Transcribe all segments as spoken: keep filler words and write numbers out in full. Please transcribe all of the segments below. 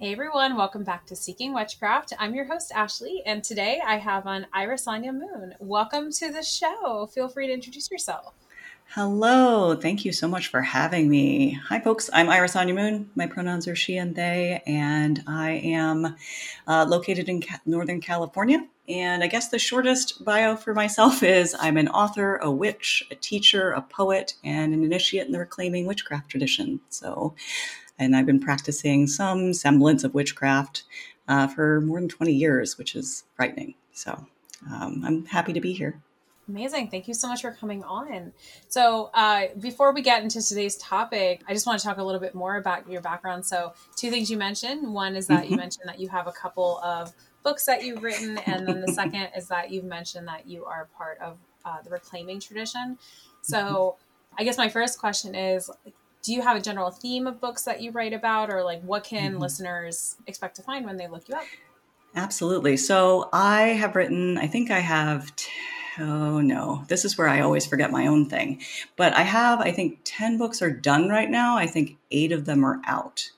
Hey everyone, welcome back to Seeking Witchcraft. I'm your host, Ashley, and today I have on Irisanya Moon. Welcome to the show. Feel free to introduce yourself. Hello. Thank you so much for having me. Hi, folks. I'm Irisanya Moon. My pronouns are she and they, and I am uh, located in Ca- Northern California. And I guess the shortest bio for myself is I'm an author, a witch, a teacher, a poet, and an initiate in the reclaiming witchcraft tradition. So, and I've been practicing some semblance of witchcraft uh, for more than twenty years, which is frightening. So um, I'm happy to be here. Amazing. Thank you so much for coming on. So, uh, before we get into today's topic, I just want to talk a little bit more about your background. So, two things you mentioned. One is that you Mm-hmm. mentioned that you have a couple of books that you've written. And then the second is that you've mentioned that you are part of uh, the reclaiming tradition. So, I guess my first question is, do you have a general theme of books that you write about, or like what can Mm-hmm. listeners expect to find when they look you up? Absolutely. So I have written, I think I have, t- oh no, this is where I always forget my own thing. But I have, I think ten books are done right now. I think eight of them are out.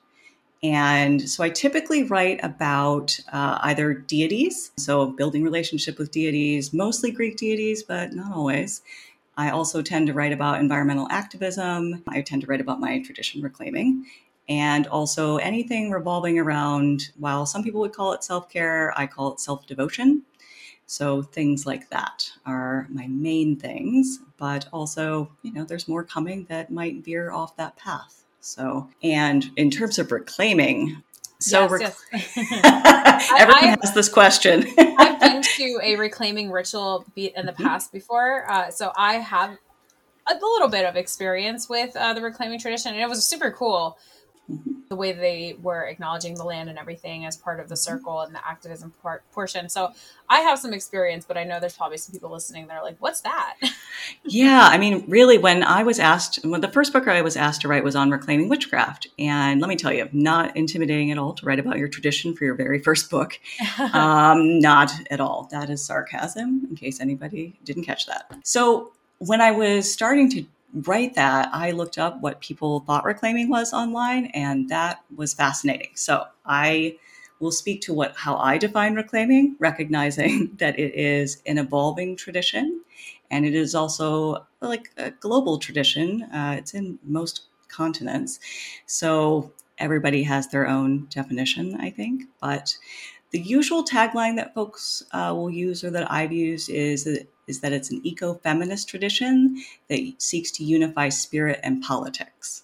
And so I typically write about uh, either deities, so building relationship with deities, mostly Greek deities, but not always. I also tend to write about environmental activism. I tend to write about my tradition reclaiming. And also anything revolving around, while some people would call it self care, I call it self devotion. So things like that are my main things. But also, you know, there's more coming that might veer off that path. So, and in terms of reclaiming, so Yes, rec- yes. everyone I, has this question. I've been to a reclaiming ritual be- in the past before, uh, so I have a little bit of experience with uh, the reclaiming tradition, and it was super cool the way they were acknowledging the land and everything as part of the circle and the activism part portion. So I have some experience, but I know there's probably some people listening that are like, "What's that?" Yeah, I mean, really, when I was asked, when the first book I was asked to write was on reclaiming witchcraft, and let me tell you, not intimidating at all to write about your tradition for your very first book. Um, not at all. That is sarcasm, in case anybody didn't catch that. So when I was starting to write that, I looked up what people thought reclaiming was online, and that was fascinating. So I will speak to what how I define reclaiming, recognizing that it is an evolving tradition, and it is also like a global tradition. Uh, it's in most continents, so everybody has their own definition, I think. But the usual tagline that folks uh, will use, or that I've used, is that, is that it's an eco-feminist tradition that seeks to unify spirit and politics.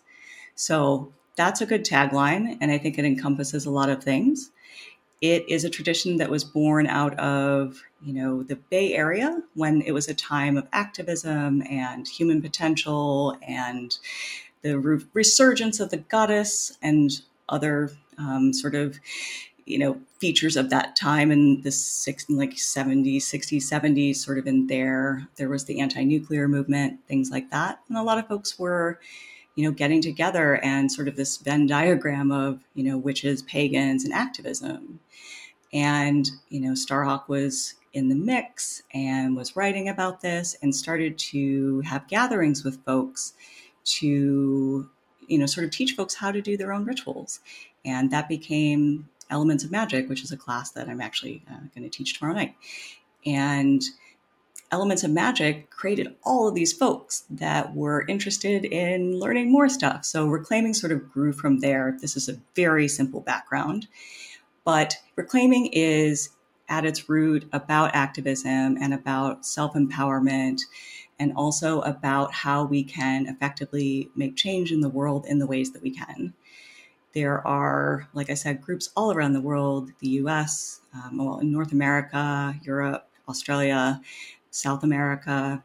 So that's a good tagline, and I think it encompasses a lot of things. It is a tradition that was born out of, you know, the Bay Area when it was a time of activism and human potential and the re- resurgence of the goddess and other um, sort of, you know, features of that time in the six, like seventies, sixties, seventies, sort of in there. There was the anti-nuclear movement, things like that. And a lot of folks were, you know, getting together and sort of this Venn diagram of, you know, witches, pagans, and activism. And, you know, Starhawk was in the mix and was writing about this and started to have gatherings with folks to, you know, sort of teach folks how to do their own rituals. And that became Elements of Magic, which is a class that I'm actually uh, going to teach tomorrow night. And Elements of Magic created all of these folks that were interested in learning more stuff. So reclaiming sort of grew from there. This is a very simple background. But reclaiming is at its root about activism and about self-empowerment, and also about how we can effectively make change in the world in the ways that we can. There are, like I said, groups all around the world, the U S, um, well, in North America, Europe, Australia, South America,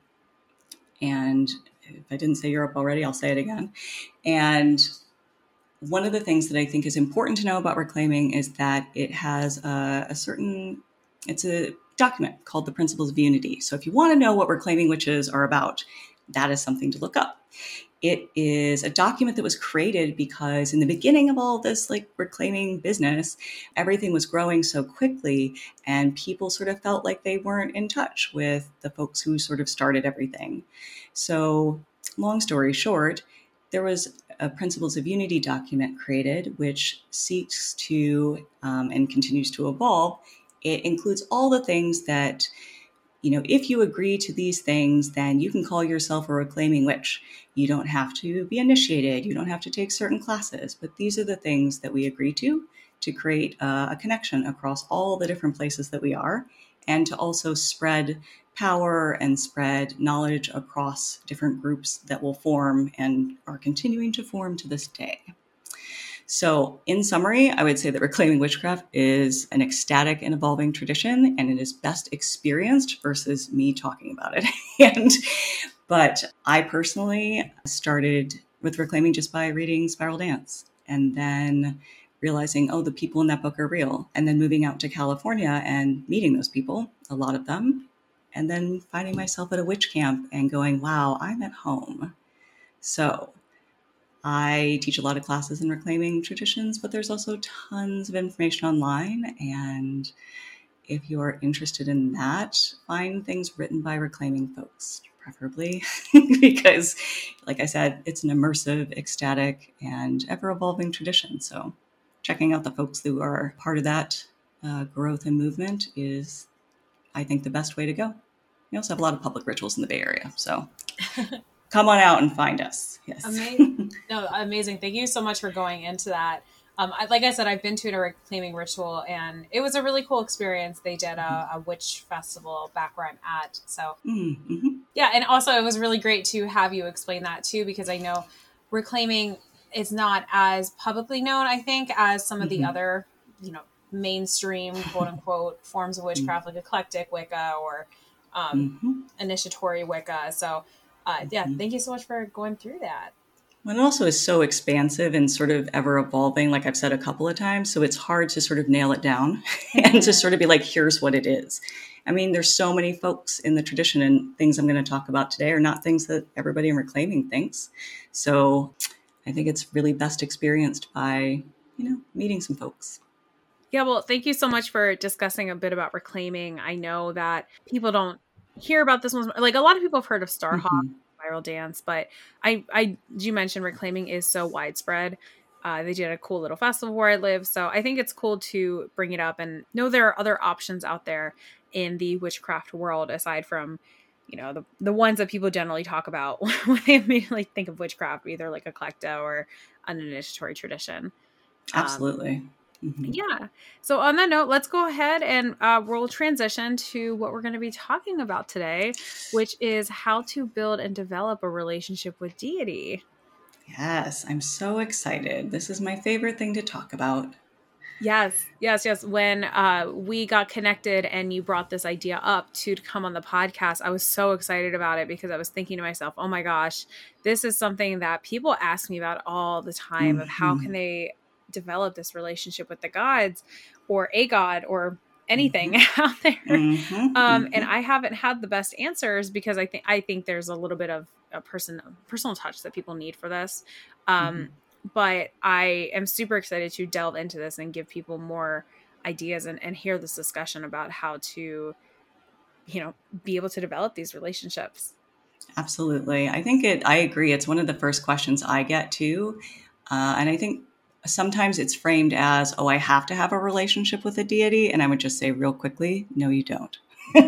and if I didn't say Europe already, I'll say it again. And one of the things that I think is important to know about reclaiming is that it has a, a certain, it's a document called the Principles of Unity. So if you want to know what reclaiming witches are about, that is something to look up. It is a document that was created because in the beginning of all this like reclaiming business, everything was growing so quickly and people sort of felt like they weren't in touch with the folks who sort of started everything. So long story short, there was a Principles of Unity document created, which seeks to um, and continues to evolve. It includes all the things that, you know, if you agree to these things, then you can call yourself a reclaiming witch. You don't have to be initiated. You don't have to take certain classes. But these are the things that we agree to, to create a, a connection across all the different places that we are, and to also spread power and spread knowledge across different groups that will form and are continuing to form to this day. So in summary, I would say that reclaiming witchcraft is an ecstatic and evolving tradition, and it is best experienced versus me talking about it. and But I personally started with reclaiming just by reading Spiral Dance, and then realizing, oh, the people in that book are real. And then moving out to California and meeting those people, a lot of them, and then finding myself at a witch camp and going, wow, I'm at home. So I teach a lot of classes in reclaiming traditions, but there's also tons of information online. And if you're interested in that, find things written by reclaiming folks, preferably, because, like I said, it's an immersive, ecstatic, and ever-evolving tradition. So checking out the folks who are part of that uh, growth and movement is, I think, the best way to go. We also have a lot of public rituals in the Bay Area, so come on out and find us. Yes. Amazing. No, amazing. Thank you so much for going into that. Um, I, like I said, I've been to a reclaiming ritual, and it was a really cool experience. They did a, a witch festival back where I'm at. So Mm-hmm. yeah. And also it was really great to have you explain that too, because I know reclaiming is not as publicly known, I think, as some of the Mm-hmm. other, you know, mainstream quote unquote forms of witchcraft, like eclectic Wicca or um, Mm-hmm. initiatory Wicca. So uh, yeah, Mm-hmm. thank you so much for going through that. Well, it also is so expansive and sort of ever evolving, like I've said a couple of times. So it's hard to sort of nail it down and to sort of be like, here's what it is. I mean, there's so many folks in the tradition, and things I'm going to talk about today are not things that everybody in reclaiming thinks. So I think it's really best experienced by, you know, meeting some folks. Yeah, well, thank you so much for discussing a bit about reclaiming. I know that people don't hear about this one. Like a lot of people have heard of Starhawk, Mm-hmm. Spiral Dance, but I, I, you mentioned reclaiming is so widespread. Uh, they did a cool little festival where I live. So I think it's cool to bring it up and know there are other options out there in the witchcraft world, aside from, you know, the, the ones that people generally talk about when they immediately think of witchcraft, either like eclecta or an initiatory tradition. Absolutely. Um, Mm-hmm. Yeah. So on that note, let's go ahead and uh, we'll transition to what we're going to be talking about today, which is how to build and develop a relationship with deity. Yes, I'm so excited. This is my favorite thing to talk about. Yes, yes, yes. When uh, we got connected and you brought this idea up to come on the podcast, I was so excited about it because I was thinking to myself, oh my gosh, this is something that people ask me about all the time, of how can Mm-hmm. they develop this relationship with the gods or a god or anything Mm-hmm. out there. Mm-hmm. Um, and Mm-hmm. I haven't had the best answers because I think I think there's a little bit of a person personal touch that people need for this. Um, Mm-hmm. but I am super excited to delve into this and give people more ideas and, and hear this discussion about how to, you know, be able to develop these relationships. Absolutely. I think it, I agree. It's one of the first questions I get too. Uh, and I think sometimes it's framed as, oh, I have to have a relationship with a deity. And I would just say real quickly, no, you don't.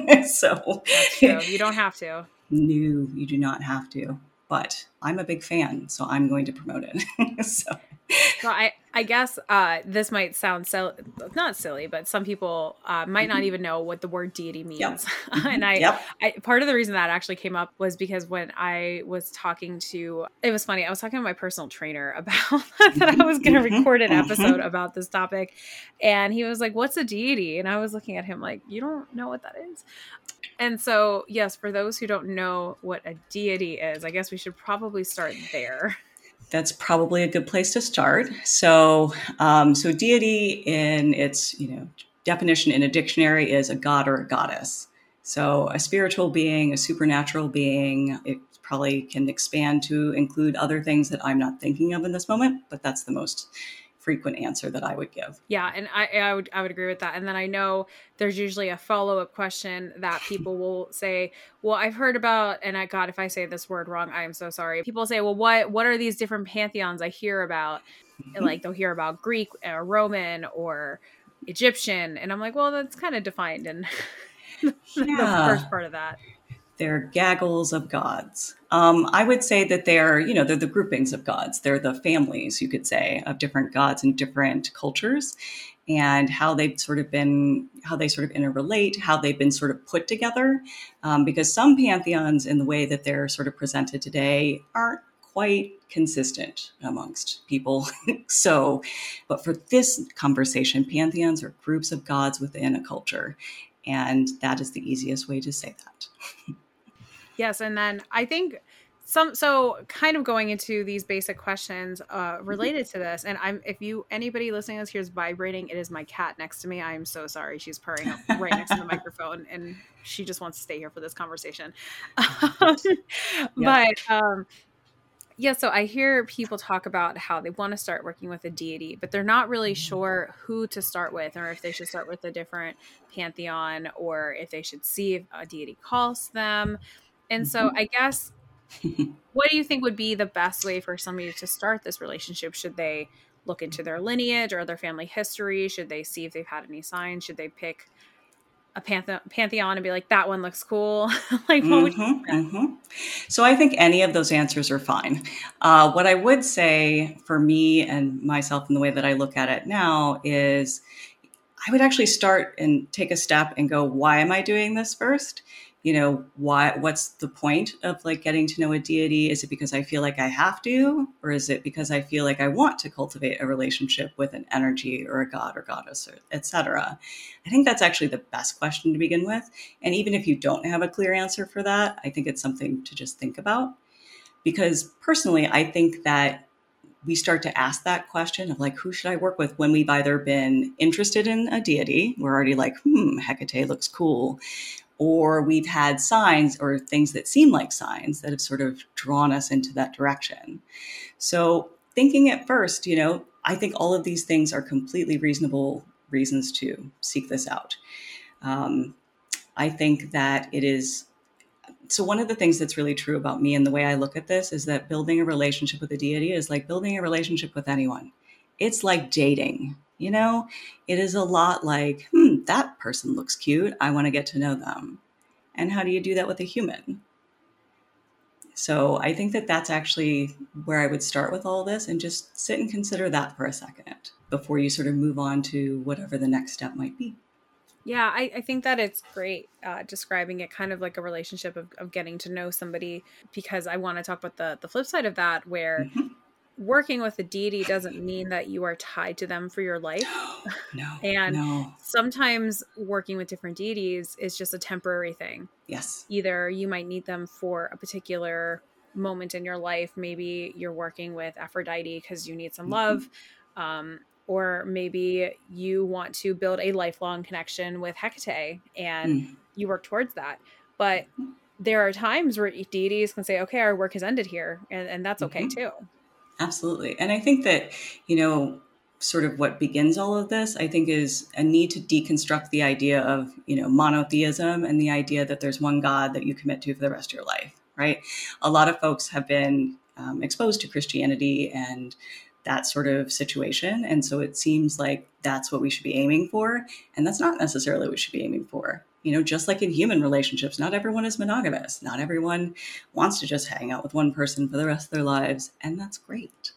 So That's true. You don't have to. No, you do not have to. But I'm a big fan, so I'm going to promote it. so. So I, I guess uh, this might sound so not silly, but some people uh, might Mm-hmm. not even know what the word deity means. Yep. Mm-hmm. and I, Yep. I, part of the reason that actually came up was because when I was talking to, it was funny. I was talking to my personal trainer about that I was going to Mm-hmm. record an Mm-hmm. episode about this topic, and he was like, "What's a deity?" And I was looking at him like, "You don't know what that is?" And so, yes, for those who don't know what a deity is, I guess we should probably start there. That's probably a good place to start. So, um, so deity in its you know definition in a dictionary is a god or a goddess. So, a spiritual being, a supernatural being. It probably can expand to include other things that I'm not thinking of in this moment, but that's the most frequent answer that I would give. Yeah, and I, I would I would agree with that. And then I know there's usually a follow-up question that people will say, well, I've heard about, and I God, if I say this word wrong, I am so sorry. People say, well, what what are these different pantheons I hear about? And like they'll hear about Greek or Roman or Egyptian. And I'm like, well, that's kind of defined in the Yeah. first part of that. They're gaggles of gods. Um, I would say that they're, you know, they're the groupings of gods. They're the families, you could say, of different gods in different cultures, and how they've sort of been, how they sort of interrelate, how they've been sort of put together. Um, because some pantheons, in the way that they're sort of presented today, aren't quite consistent amongst people. So, but for this conversation, pantheons are groups of gods within a culture. And that is the easiest way to say that. Yes. And then I think some, so kind of going into these basic questions uh, related to this. And I'm, if you, anybody listening to this here's vibrating, it is my cat next to me. I am so sorry. She's purring up right next to the microphone and she just wants to stay here for this conversation. Yep. But um, yeah, so I hear people talk about how they want to start working with a deity, but they're not really sure who to start with, or if they should start with a different pantheon, or if they should see if a deity calls them. And so I guess, what do you think would be the best way for somebody to start this relationship? Should they look into their lineage or their family history? Should they see if they've had any signs? Should they pick a panthe- pantheon and be like, that one looks cool? Like, what would you mm-hmm, mm-hmm. So I think any of those answers are fine. Uh, what I would say for me and myself, in the way that I look at it now, is I would actually start and take a step and go, why am I doing this first? You know, why, what's the point of like getting to know a deity? Is it because I feel like I have to, or is it because I feel like I want to cultivate a relationship with an energy or a god or goddess, or et cetera? I think that's actually the best question to begin with. And even if you don't have a clear answer for that, I think it's something to just think about. Because personally, I think that we start to ask that question of like, who should I work with, when we've either been interested in a deity, we're already like, hmm, Hecate looks cool, or we've had signs or things that seem like signs that have sort of drawn us into that direction. So thinking at first, you know, I think all of these things are completely reasonable reasons to seek this out. Um, I think that it is, so one of the things that's really true about me and the way I look at this is that building a relationship with a deity is like building a relationship with anyone. It's like dating. You know, it is a lot like, hmm, that person looks cute. I want to get to know them. And how do you do that with a human? So I think that that's actually where I would start with all this, and just sit and consider that for a second before you sort of move on to whatever the next step might be. Yeah, I, I think that it's great uh, describing it kind of like a relationship of, of getting to know somebody, because I want to talk about the, the flip side of that, where mm-hmm. working with a deity doesn't mean that you are tied to them for your life. No, and no. Sometimes working with different deities is just a temporary thing. Yes. Either you might need them for a particular moment in your life. Maybe you're working with Aphrodite because you need some mm-hmm. love. Um, or maybe you want to build a lifelong connection with Hecate and mm. you work towards that. But mm-hmm. there are times where deities can say, okay, our work has ended here. And, and that's okay mm-hmm. too. Absolutely. And I think that, you know, sort of what begins all of this, I think, is a need to deconstruct the idea of, you know, monotheism and the idea that there's one God that you commit to for the rest of your life, right? A lot of folks have been um, exposed to Christianity and that sort of situation. And so it seems like that's what we should be aiming for. And that's not necessarily what we should be aiming for. You know, just like in human relationships, not everyone is monogamous. Not everyone wants to just hang out with one person for the rest of their lives. And that's great.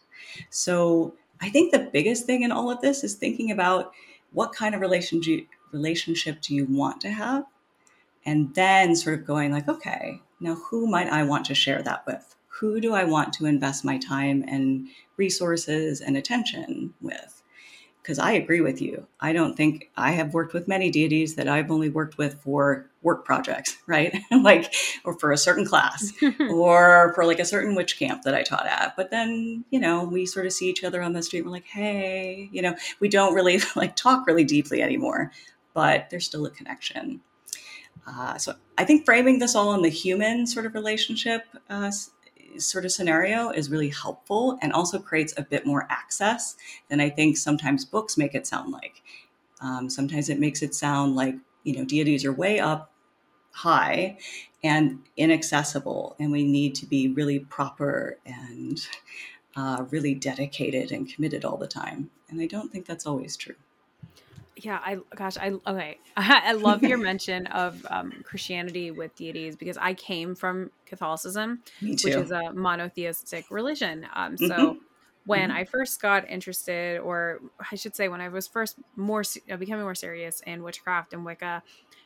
So I think the biggest thing in all of this is thinking about what kind of relationship relationship do you want to have? And then sort of going like, okay, now who might I want to share that with? Who do I want to invest my time and resources and attention with? Because I agree with you. I don't think I have worked with many deities that I've only worked with for work projects, right? Like, or for a certain class or for like a certain witch camp that I taught at. But then, you know, we sort of see each other on the street. And we're like, hey, you know, we don't really like talk really deeply anymore, but there's still a connection. Uh, so I think framing this all in the human sort of relationship uh, sort of scenario is really helpful and also creates a bit more access than I think sometimes books make it sound like. Um, sometimes it makes it sound like, you know, deities are way up high and inaccessible, and we need to be really proper and uh, really dedicated and committed all the time. And I don't think that's always true. Yeah, I gosh, I okay. I love your mention of um, Christianity with deities, because I came from Catholicism, which is a monotheistic religion. Um, so mm-hmm. when mm-hmm. I first got interested, or I should say, when I was first more uh, becoming more serious in witchcraft and Wicca,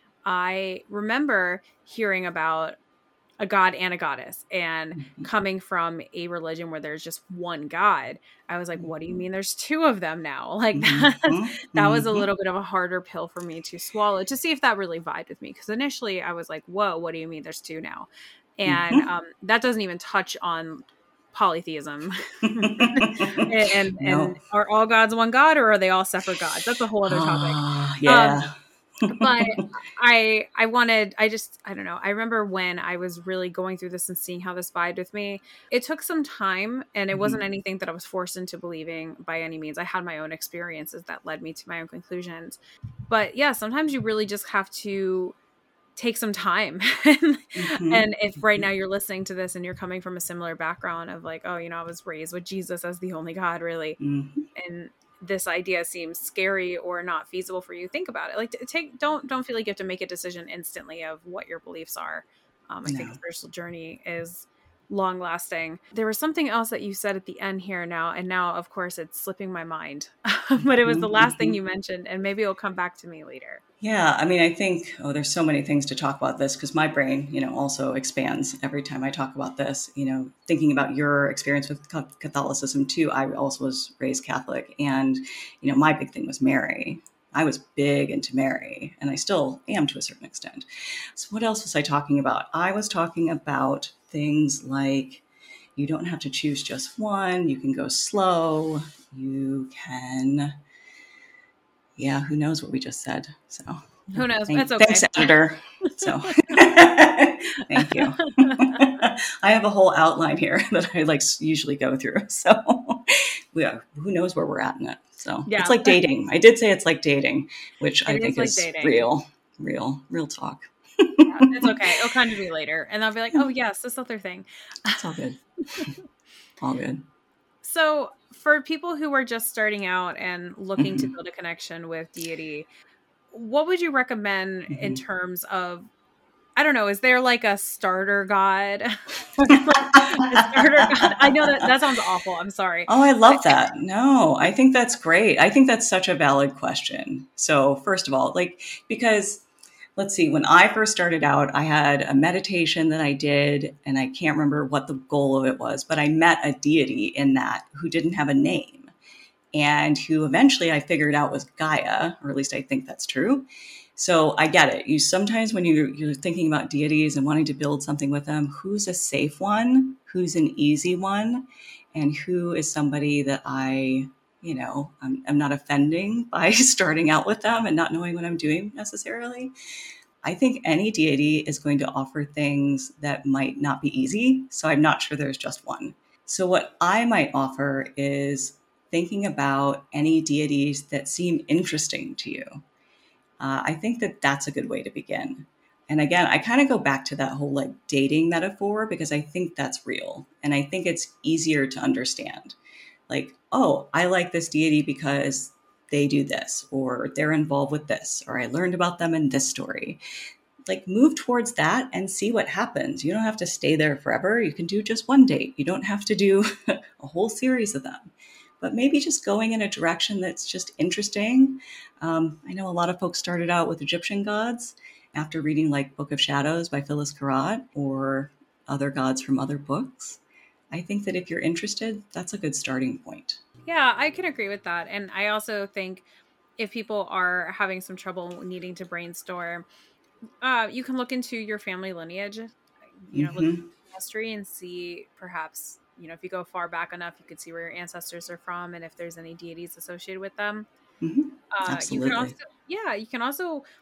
I remember hearing about a god and a goddess, and mm-hmm. coming from a religion where there's just one god, I was like, what do you mean there's two of them now? Like that, mm-hmm. that was a little bit of a harder pill for me to swallow, to see if that really vibed with me. Because initially I was like, whoa, what do you mean there's two now? And mm-hmm. um, that doesn't even touch on polytheism. and and, no. and are all gods one god, or are they all separate gods? That's a whole other topic. Uh, yeah. Um, but I, I wanted, I just, I don't know. I remember when I was really going through this and seeing how this vibed with me. It took some time, and it mm-hmm. wasn't anything that I was forced into believing by any means. I had my own experiences that led me to my own conclusions. But yeah, sometimes you really just have to take some time. mm-hmm. And if right now you're listening to this and you're coming from a similar background of like, oh, you know, I was raised with Jesus as the only God, really. Mm-hmm. And this idea seems scary or not feasible for you, think about it. Like, take, don't, don't feel like you have to make a decision instantly of what your beliefs are. Um, I no. think the spiritual journey is long lasting. There was something else that you said at the end here now, and now of course it's slipping my mind, but it was the last mm-hmm. thing you mentioned, and maybe it'll come back to me later. Yeah. I mean, I think, oh, there's so many things to talk about this, because my brain, you know, also expands every time I talk about this, you know, thinking about your experience with Catholicism too. I also was raised Catholic, and, you know, my big thing was Mary. I was big into Mary, and I still am to a certain extent. So what else was I talking about? I was talking about things like, you don't have to choose just one. You can go slow. You can, yeah, who knows what we just said. So who knows? Thank, That's okay. Thanks, editor. So thank you. I have a whole outline here that I like usually go through. So yeah, who knows where we're at in it. So yeah. It's like dating. I did say it's like dating, which it I think is, like is real, real, real talk. Yeah, it's okay. It'll come to me later, and I'll be like, oh yes, this other thing. It's all good. All good. So for people who are just starting out and looking mm-hmm. to build a connection with deity, what would you recommend mm-hmm. in terms of, I don't know, is there like a starter god? a starter god? I know that that sounds awful. I'm sorry. Oh, I love that. No, I think that's great. I think that's such a valid question. So first of all, like, because let's see, when I first started out, I had a meditation that I did, and I can't remember what the goal of it was, but I met a deity in that who didn't have a name, and who eventually I figured out was Gaia, or at least I think that's true. So I get it. You sometimes when you, you're thinking about deities and wanting to build something with them, who's a safe one, who's an easy one, and who is somebody that I, you know, I'm, I'm not offending by starting out with them and not knowing what I'm doing necessarily. I think any deity is going to offer things that might not be easy. So I'm not sure there's just one. So what I might offer is thinking about any deities that seem interesting to you. Uh, I think that that's a good way to begin. And again, I kind of go back to that whole like dating metaphor, because I think that's real. And I think it's easier to understand. Like, oh, I like this deity because they do this, or they're involved with this, or I learned about them in this story. Like, move towards that and see what happens. You don't have to stay there forever. You can do just one date. You don't have to do a whole series of them. But maybe just going in a direction that's just interesting. Um, I know a lot of folks started out with Egyptian gods after reading like Book of Shadows by Phyllis Karat, or other gods from other books. I think that if you're interested, that's a good starting point. Yeah, I can agree with that. And I also think if people are having some trouble needing to brainstorm, uh, you can look into your family lineage, you know, mm-hmm. look at history and see perhaps, you know, if you go far back enough, you could see where your ancestors are from and if there's any deities associated with them. Mm-hmm. Uh, Absolutely. You can also, yeah, you can also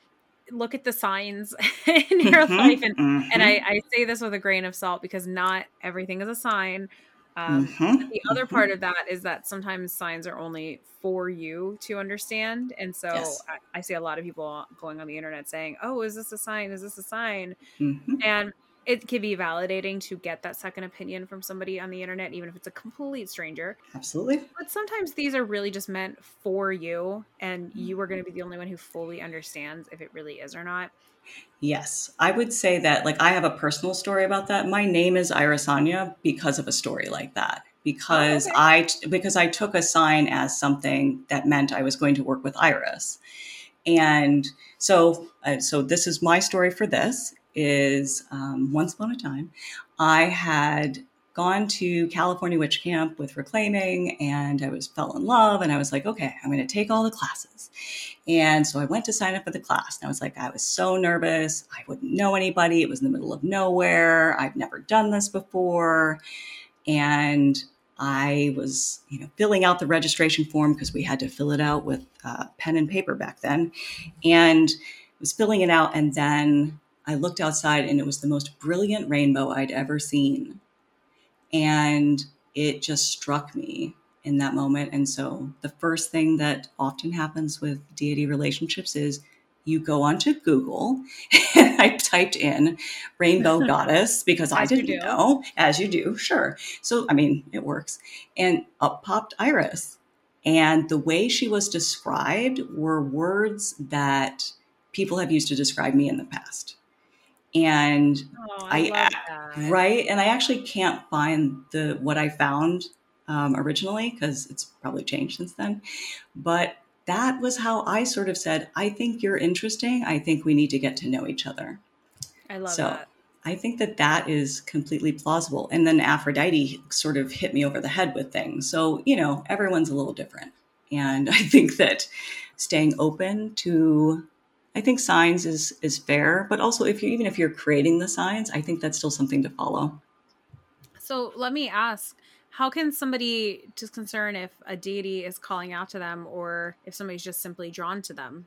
look at the signs in your Mm-hmm, life. And, mm-hmm, and I, I say this with a grain of salt because not everything is a sign. Um, but mm-hmm, the other mm-hmm. part of that is that sometimes signs are only for you to understand. And so Yes. I, I see a lot of people going on the internet saying, oh, is this a sign? Is this a sign? Mm-hmm. And it can be validating to get that second opinion from somebody on the internet, even if it's a complete stranger. Absolutely. But sometimes these are really just meant for you, and you are going to be the only one who fully understands if it really is or not. Yes, I would say that, like, I have a personal story about that. My name is Irisanya because of a story like that. Oh, Because okay. I because I took a sign as something that meant I was going to work with Iris. And so, uh, so this is my story for this is um, once upon a time, I had gone to California Witch Camp with Reclaiming and I was fell in love and I was like, okay, I'm going to take all the classes. And so I went to sign up for the class and I was like, I was so nervous. I wouldn't know anybody. It was in the middle of nowhere. I've never done this before. And I was, you know, filling out the registration form because we had to fill it out with uh, pen and paper back then, and was filling it out. And then I looked outside, and it was the most brilliant rainbow I'd ever seen, and it just struck me in that moment. And so the first thing that often happens with deity relationships is you go onto Google and I typed in rainbow goddess because I As you didn't do. know, as you do, sure. So, I mean, it works. And up popped Iris. And the way she was described were words that people have used to describe me in the past. And Oh, I I, love that. right. And I actually can't find the, what I found um, originally because it's probably changed since then. But that was how I sort of said, I think you're interesting. I think we need to get to know each other. I love So that. I think that that is completely plausible. And then Aphrodite sort of hit me over the head with things. So, you know, everyone's a little different. And I think that staying open to, I think signs is, is fair, but also if you, even if you're creating the signs, I think that's still something to follow. So let me ask, how can somebody just concern if a deity is calling out to them or if somebody's just simply drawn to them?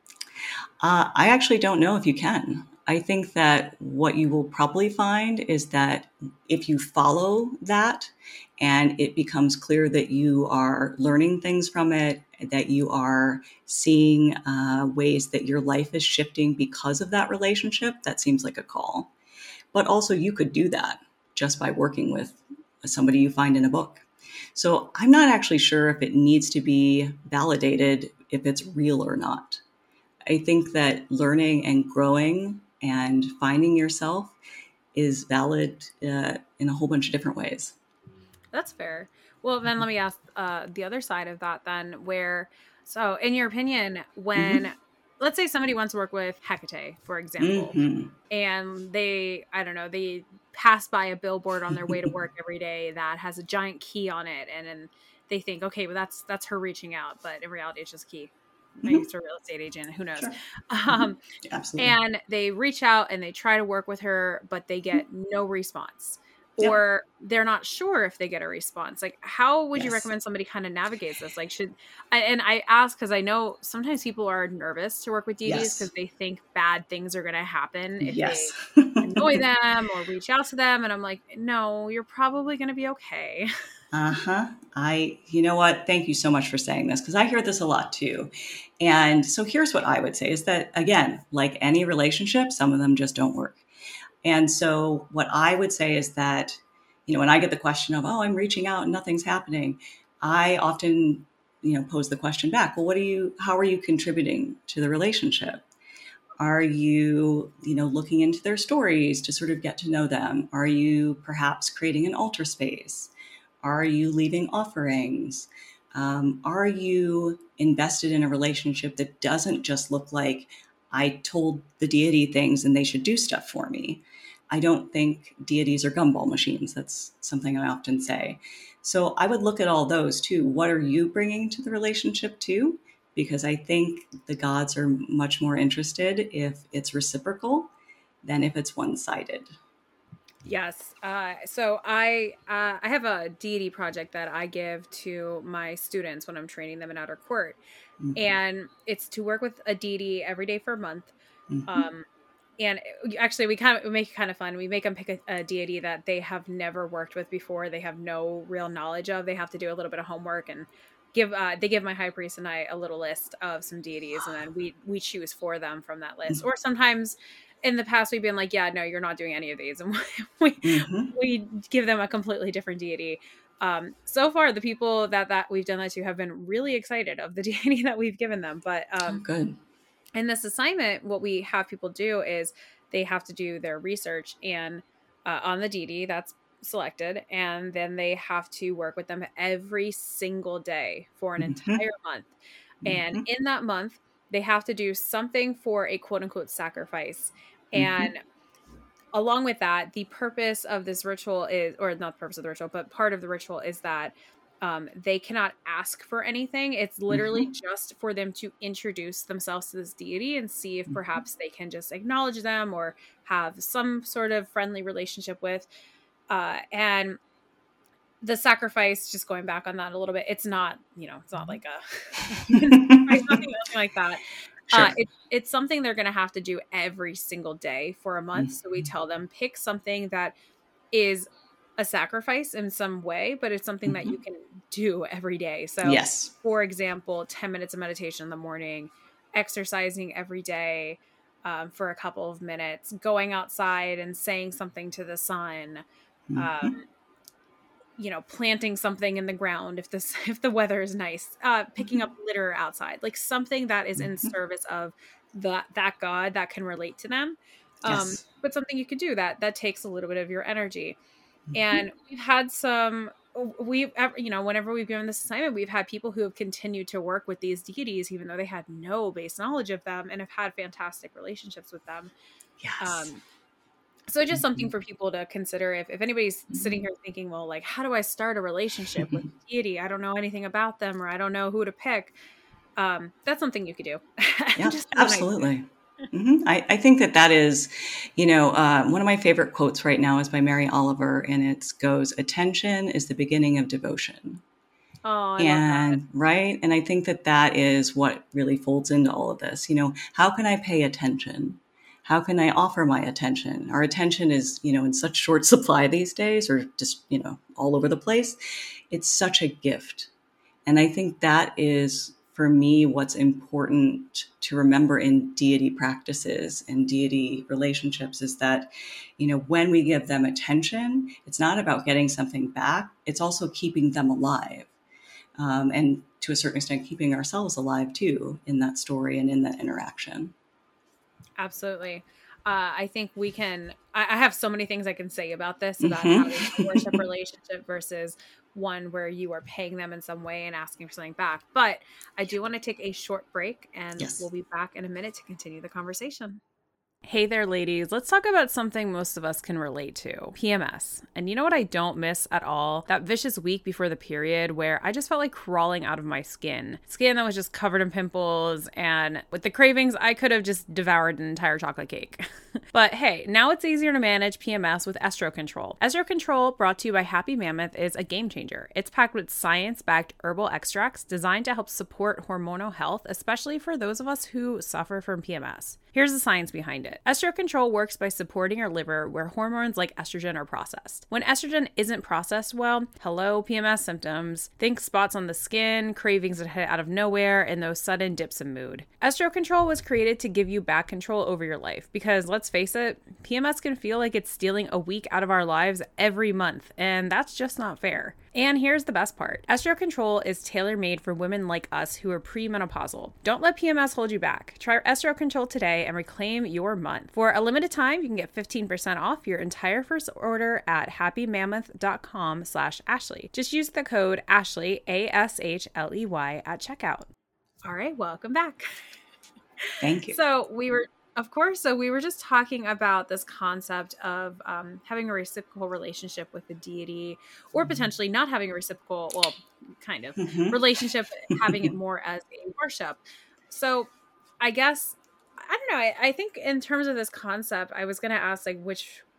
Uh, I actually don't know if you can. I think that what you will probably find is that if you follow that and it becomes clear that you are learning things from it, that you are seeing uh, ways that your life is shifting because of that relationship, that seems like a call. But also, you could do that just by working with somebody you find in a book. So I'm not actually sure if it needs to be validated, if it's real or not. I think that learning and growing and finding yourself is valid uh, in a whole bunch of different ways. That's fair. Well, then let me ask uh, the other side of that then, where, so in your opinion, when, Mm-hmm. let's say somebody wants to work with Hecate, for example, Mm-hmm. and they, I don't know, they pass by a billboard on their way to work every day that has a giant key on it. And then they think, okay, well, that's, that's her reaching out. But in reality, it's just key. Maybe Mm-hmm. it's a real estate agent. Who knows? Sure. Mm-hmm. Um, Absolutely. and they reach out and they try to work with her, but they get no response. Yep. Or they're not sure if they get a response. Like, how would you Yes. recommend somebody kind of navigates this? Like, should I, and I ask because I know sometimes people are nervous to work with deities because Yes. they think bad things are going to happen if they Yes. annoy them or reach out to them. And I'm like, no, you're probably going to be okay. Uh-huh. I, you know what? Thank you so much for saying this because I hear this a lot too. And so here's what I would say is that, again, like any relationship, some of them just don't work. And so what I would say is that, you know, when I get the question of, oh, I'm reaching out and nothing's happening, I often, you know, pose the question back, well, what are you, how are you contributing to the relationship? Are you, you know, looking into their stories to sort of get to know them? Are you perhaps creating an altar space? Are you leaving offerings? Um, are you invested in a relationship that doesn't just look like I told the deity things and they should do stuff for me? I don't think deities are gumball machines. That's something I often say. So I would look at all those too. What are you bringing to the relationship too? Because I think the gods are much more interested if it's reciprocal than if it's one-sided. Yes. Uh, so I uh, I have a deity project that I give to my students when I'm training them in outer court. Mhm. And it's to work with a deity every day for a month. Mm-hmm. Um, and actually, we kind of we make it kind of fun. We make them pick a, a deity that they have never worked with before. They have no real knowledge of. They have to do a little bit of homework and give. Uh, they give my high priest and I a little list of some deities, and then we we choose for them from that list. Mm-hmm. Or sometimes, in the past, we've been like, "Yeah, no, you're not doing any of these," and we Mm-hmm. we give them a completely different deity. Um, so far, the people that that we've done that to have been really excited of the deity that we've given them. But um, Oh, good. in this assignment, what we have people do is they have to do their research and uh, on the deity that's selected, and then they have to work with them every single day for an Mm-hmm. entire month. And Mm-hmm. in that month, they have to do something for a quote unquote sacrifice. And Mm-hmm. along with that, the purpose of this ritual is, or not the purpose of the ritual, but part of the ritual is that um, they cannot ask for anything. It's literally Mm-hmm. just for them to introduce themselves to this deity and see if Mm-hmm. perhaps they can just acknowledge them or have some sort of friendly relationship with. Uh, and the sacrifice, just going back on that a little bit, it's not, you know, it's not like a human sacrifice, nothing, nothing like that. Sure. Uh, it, it's something they're going to have to do every single day for a month. Mm-hmm. So we tell them pick something that is a sacrifice in some way, but it's something that you can do every day. So, Yes. for example, ten minutes of meditation in the morning, exercising every day um, for a couple of minutes, going outside and saying something to the sun. Mm-hmm. Um, you know, planting something in the ground if this if the weather is nice, uh picking up litter outside, like something that is in Mm-hmm. service of that that god that can relate to them. Um Yes. but something you could do that that takes a little bit of your energy. Mm-hmm. And we've had some we've you know, whenever we've given this assignment, we've had people who have continued to work with these deities even though they had no base knowledge of them and have had fantastic relationships with them. Yes. um So just something for people to consider if, if anybody's Mm-hmm. sitting here thinking, well, like, how do I start a relationship with a deity? I don't know anything about them or I don't know who to pick. Um, that's something you could do. Yeah, Just as an idea. absolutely. Mm-hmm. I, I think that that is, you know, uh, one of my favorite quotes right now is by Mary Oliver, and it goes, "Attention is the beginning of devotion." Oh, I and love that. right. And I think that that is what really folds into all of this. You know, how can I pay attention? How can I offer my attention? Our attention is, you know, in such short supply these days, or just, you know, all over the place. It's such a gift. And I think that is, for me, what's important to remember in deity practices and deity relationships is that, you know, when we give them attention, it's not about getting something back. It's also keeping them alive. Um, and to a certain extent, keeping ourselves alive too in that story and in that interaction. Absolutely. Uh, I think we can, I, I have so many things I can say about this, about Mm-hmm. having a worship relationship versus one where you are paying them in some way and asking for something back. But I do want to take a short break and Yes. we'll be back in a minute to continue the conversation. Hey there, ladies. Let's talk about something most of us can relate to, P M S. And you know what I don't miss at all? That vicious week before the period where I just felt like crawling out of my skin. Skin that was just covered in pimples, and with the cravings, I could have just devoured an entire chocolate cake. But hey, now it's easier to manage P M S with Estro Control. Estro Control, brought to you by Happy Mammoth, is a game changer. It's packed with science-backed herbal extracts designed to help support hormonal health, especially for those of us who suffer from P M S. Here's the science behind it. Estro Control works by supporting your liver where hormones like estrogen are processed. When estrogen isn't processed well, hello P M S symptoms. Think spots on the skin, cravings that hit out of nowhere, and those sudden dips in mood. Estro Control was created to give you back control over your life because, let's face it, P M S can feel like it's stealing a week out of our lives every month, and that's just not fair. And here's the best part. Estro Control is tailor-made for women like us who are premenopausal. Don't let P M S hold you back. Try Estro Control today and reclaim your month. For a limited time, you can get fifteen percent off your entire first order at happymammoth.com slash Ashley. Just use the code Ashley, A S H L E Y, at checkout. All right, welcome back. Thank you. So we were Of course. So we were just talking about this concept of um, having a reciprocal relationship with the deity, or potentially not having a reciprocal, well, kind of Mm-hmm. relationship, having it more as a worship. So I guess, I don't know. I, I think in terms of this concept, I was going to ask, like, which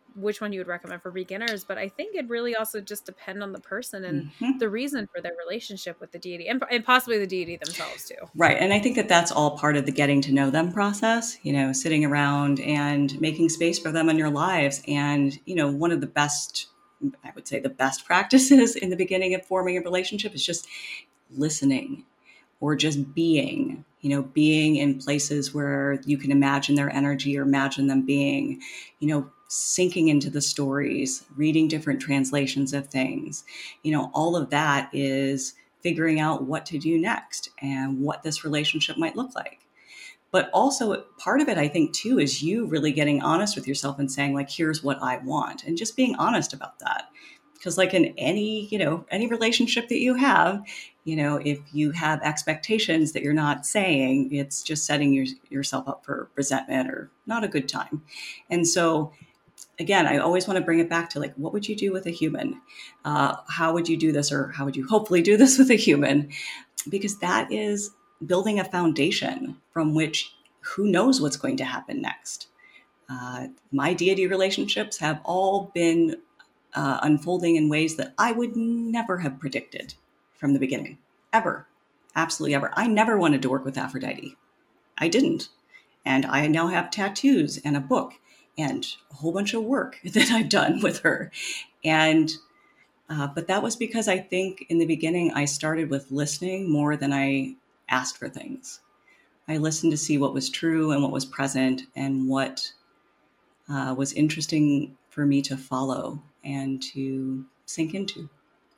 which one you would recommend for beginners, but I think it really also just depend on the person and Mm-hmm. the reason for their relationship with the deity, and, and possibly the deity themselves too. Right. And I think that that's all part of the getting to know them process, you know, sitting around and making space for them in your lives. And, you know, one of the best, I would say the best practices in the beginning of forming a relationship is just listening, or just being, you know, being in places where you can imagine their energy or imagine them being, you know, sinking into the stories, reading different translations of things. You know, all of that is figuring out what to do next and what this relationship might look like. But also part of it, I think, too, is you really getting honest with yourself and saying, like, here's what I want, and just being honest about that. Because like in any, you know, any relationship that you have, you know, if you have expectations that you're not saying, it's just setting your, yourself up for resentment or not a good time. And so, again, I always want to bring it back to, like, what would you do with a human? Uh, how would you do this, or how would you hopefully do this with a human? Because that is building a foundation from which who knows what's going to happen next. Uh, my deity relationships have all been Uh, unfolding in ways that I would never have predicted from the beginning, ever, absolutely ever. I never wanted to work with Aphrodite. I didn't. And I now have tattoos and a book and a whole bunch of work that I've done with her. And, uh, but that was because I think in the beginning, I started with listening more than I asked for things. I listened to see what was true and what was present and what uh, was interesting for me to follow and to sink into.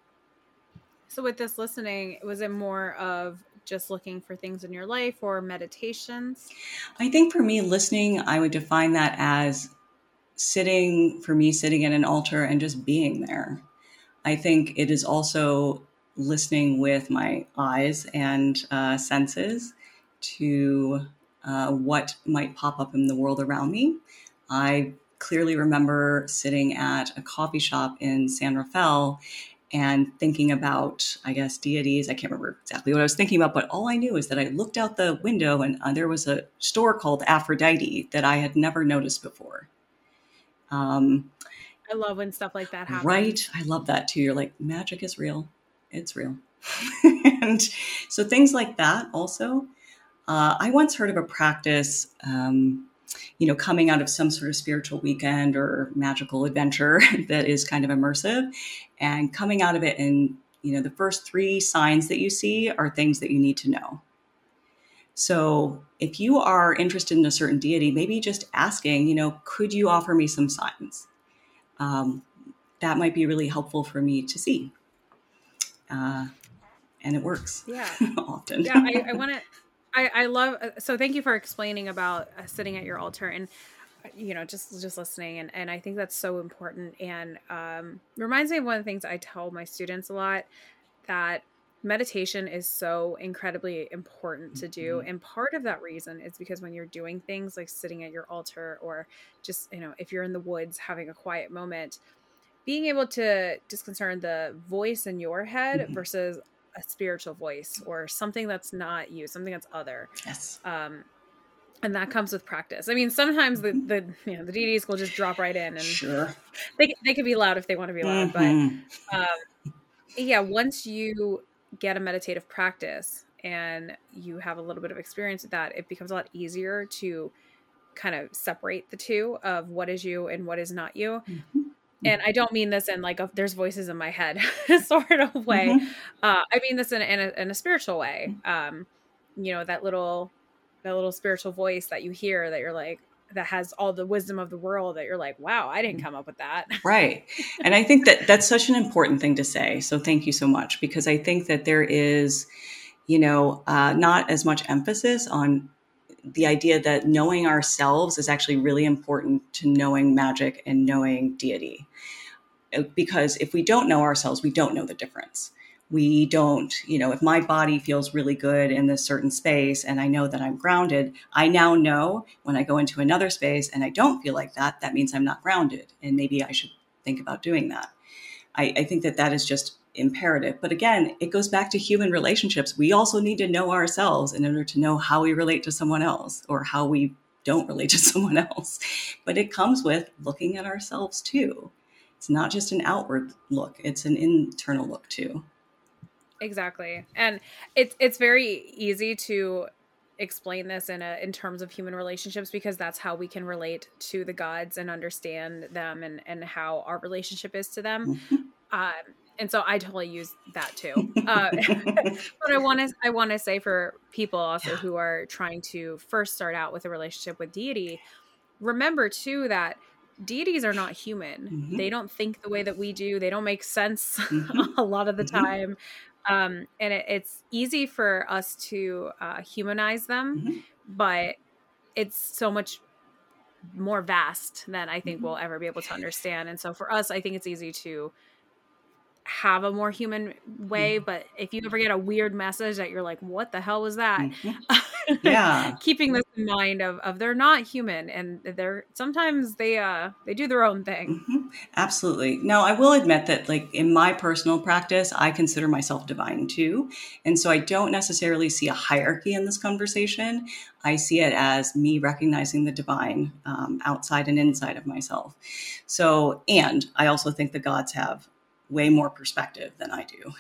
So with this listening, was it more of just looking for things in your life or meditations? I think for me, listening, I would define that as sitting, for me, sitting at an altar and just being there. I think it is also listening with my eyes and uh, senses to uh, what might pop up in the world around me. I clearly remember sitting at a coffee shop in San Rafael and thinking about, I guess, deities. I can't remember exactly what I was thinking about, but all I knew is that I looked out the window and uh, there was a store called Aphrodite that I had never noticed before. Um, I love when stuff like that happens. Right. I love that too. You're like, magic is real. It's real. And so things like that also. Uh, I once heard of a practice, um, you know, coming out of some sort of spiritual weekend or magical adventure that is kind of immersive, and coming out of it, and, you know, the first three signs that you see are things that you need to know. So if you are interested in a certain deity, maybe just asking, you know, could you offer me some signs? Um, that might be really helpful for me to see. Uh, and it works. Yeah. often. Yeah. I, I want to, I, I love, so thank you for explaining about uh, sitting at your altar and, you know, just, just listening. And, and I think that's so important. And um, reminds me of one of the things I tell my students a lot, that meditation is so incredibly important to do. Mm-hmm. And part of that reason is because when you're doing things like sitting at your altar, or just, you know, if you're in the woods having a quiet moment, being able to discern the voice in your head mm-hmm. versus a spiritual voice or something that's not you, something that's other. Yes. Um, and that comes with practice. I mean, sometimes the, the, you know, the deities will just drop right in, and sure. they, they can be loud if they want to be loud, mm-hmm. but, um, yeah, once you get a meditative practice and you have a little bit of experience with that, it becomes a lot easier to kind of separate the two of what is you and what is not you. Mm-hmm. And I don't mean this in like, a, there's voices in my head sort of way. Mm-hmm. Uh, I mean this in, in, a, in a spiritual way. Um, you know, that little, that little spiritual voice that you hear that you're like, that has all the wisdom of the world, that you're like, wow, I didn't come up with that. Right. And I think that that's such an important thing to say. So thank you so much, because I think that there is, you know, uh, not as much emphasis on the idea that knowing ourselves is actually really important to knowing magic and knowing deity. Because if we don't know ourselves, we don't know the difference. We don't, you know, if my body feels really good in this certain space and I know that I'm grounded, I now know when I go into another space and I don't feel like that, that means I'm not grounded. And maybe I should think about doing that. I, I think that that is just imperative. But again, it goes back to human relationships. We also need to know ourselves in order to know how we relate to someone else, or how we don't relate to someone else. But it comes with looking at ourselves too. It's not just an outward look, it's an internal look too. Exactly. And it's it's very easy to explain this in a in terms of human relationships, because that's how we can relate to the gods and understand them, and and how our relationship is to them. Mm-hmm. Um, and so I totally use that too. Uh, but I want to I want to say for people also Yeah. who are trying to first start out with a relationship with deity, remember too that deities are not human. Mm-hmm. They don't think the way that we do. They don't make sense Mm-hmm. a lot of the Mm-hmm. time. Um, and it, it's easy for us to uh, humanize them, Mm-hmm. but it's so much more vast than I think Mm-hmm. we'll ever be able to understand. And so for us, I think it's easy to have a more human way. Mm-hmm. But if you ever get a weird message that you're like, what the hell was that? Mm-hmm. Yeah. Keeping this in mind of, of they're not human, and they're sometimes they uh they do their own thing. Mm-hmm. Absolutely. Now, I will admit that, like, in my personal practice, I consider myself divine too. And so I don't necessarily see a hierarchy in this conversation. I see it as me recognizing the divine um, outside and inside of myself. So, and I also think the gods have way more perspective than I do,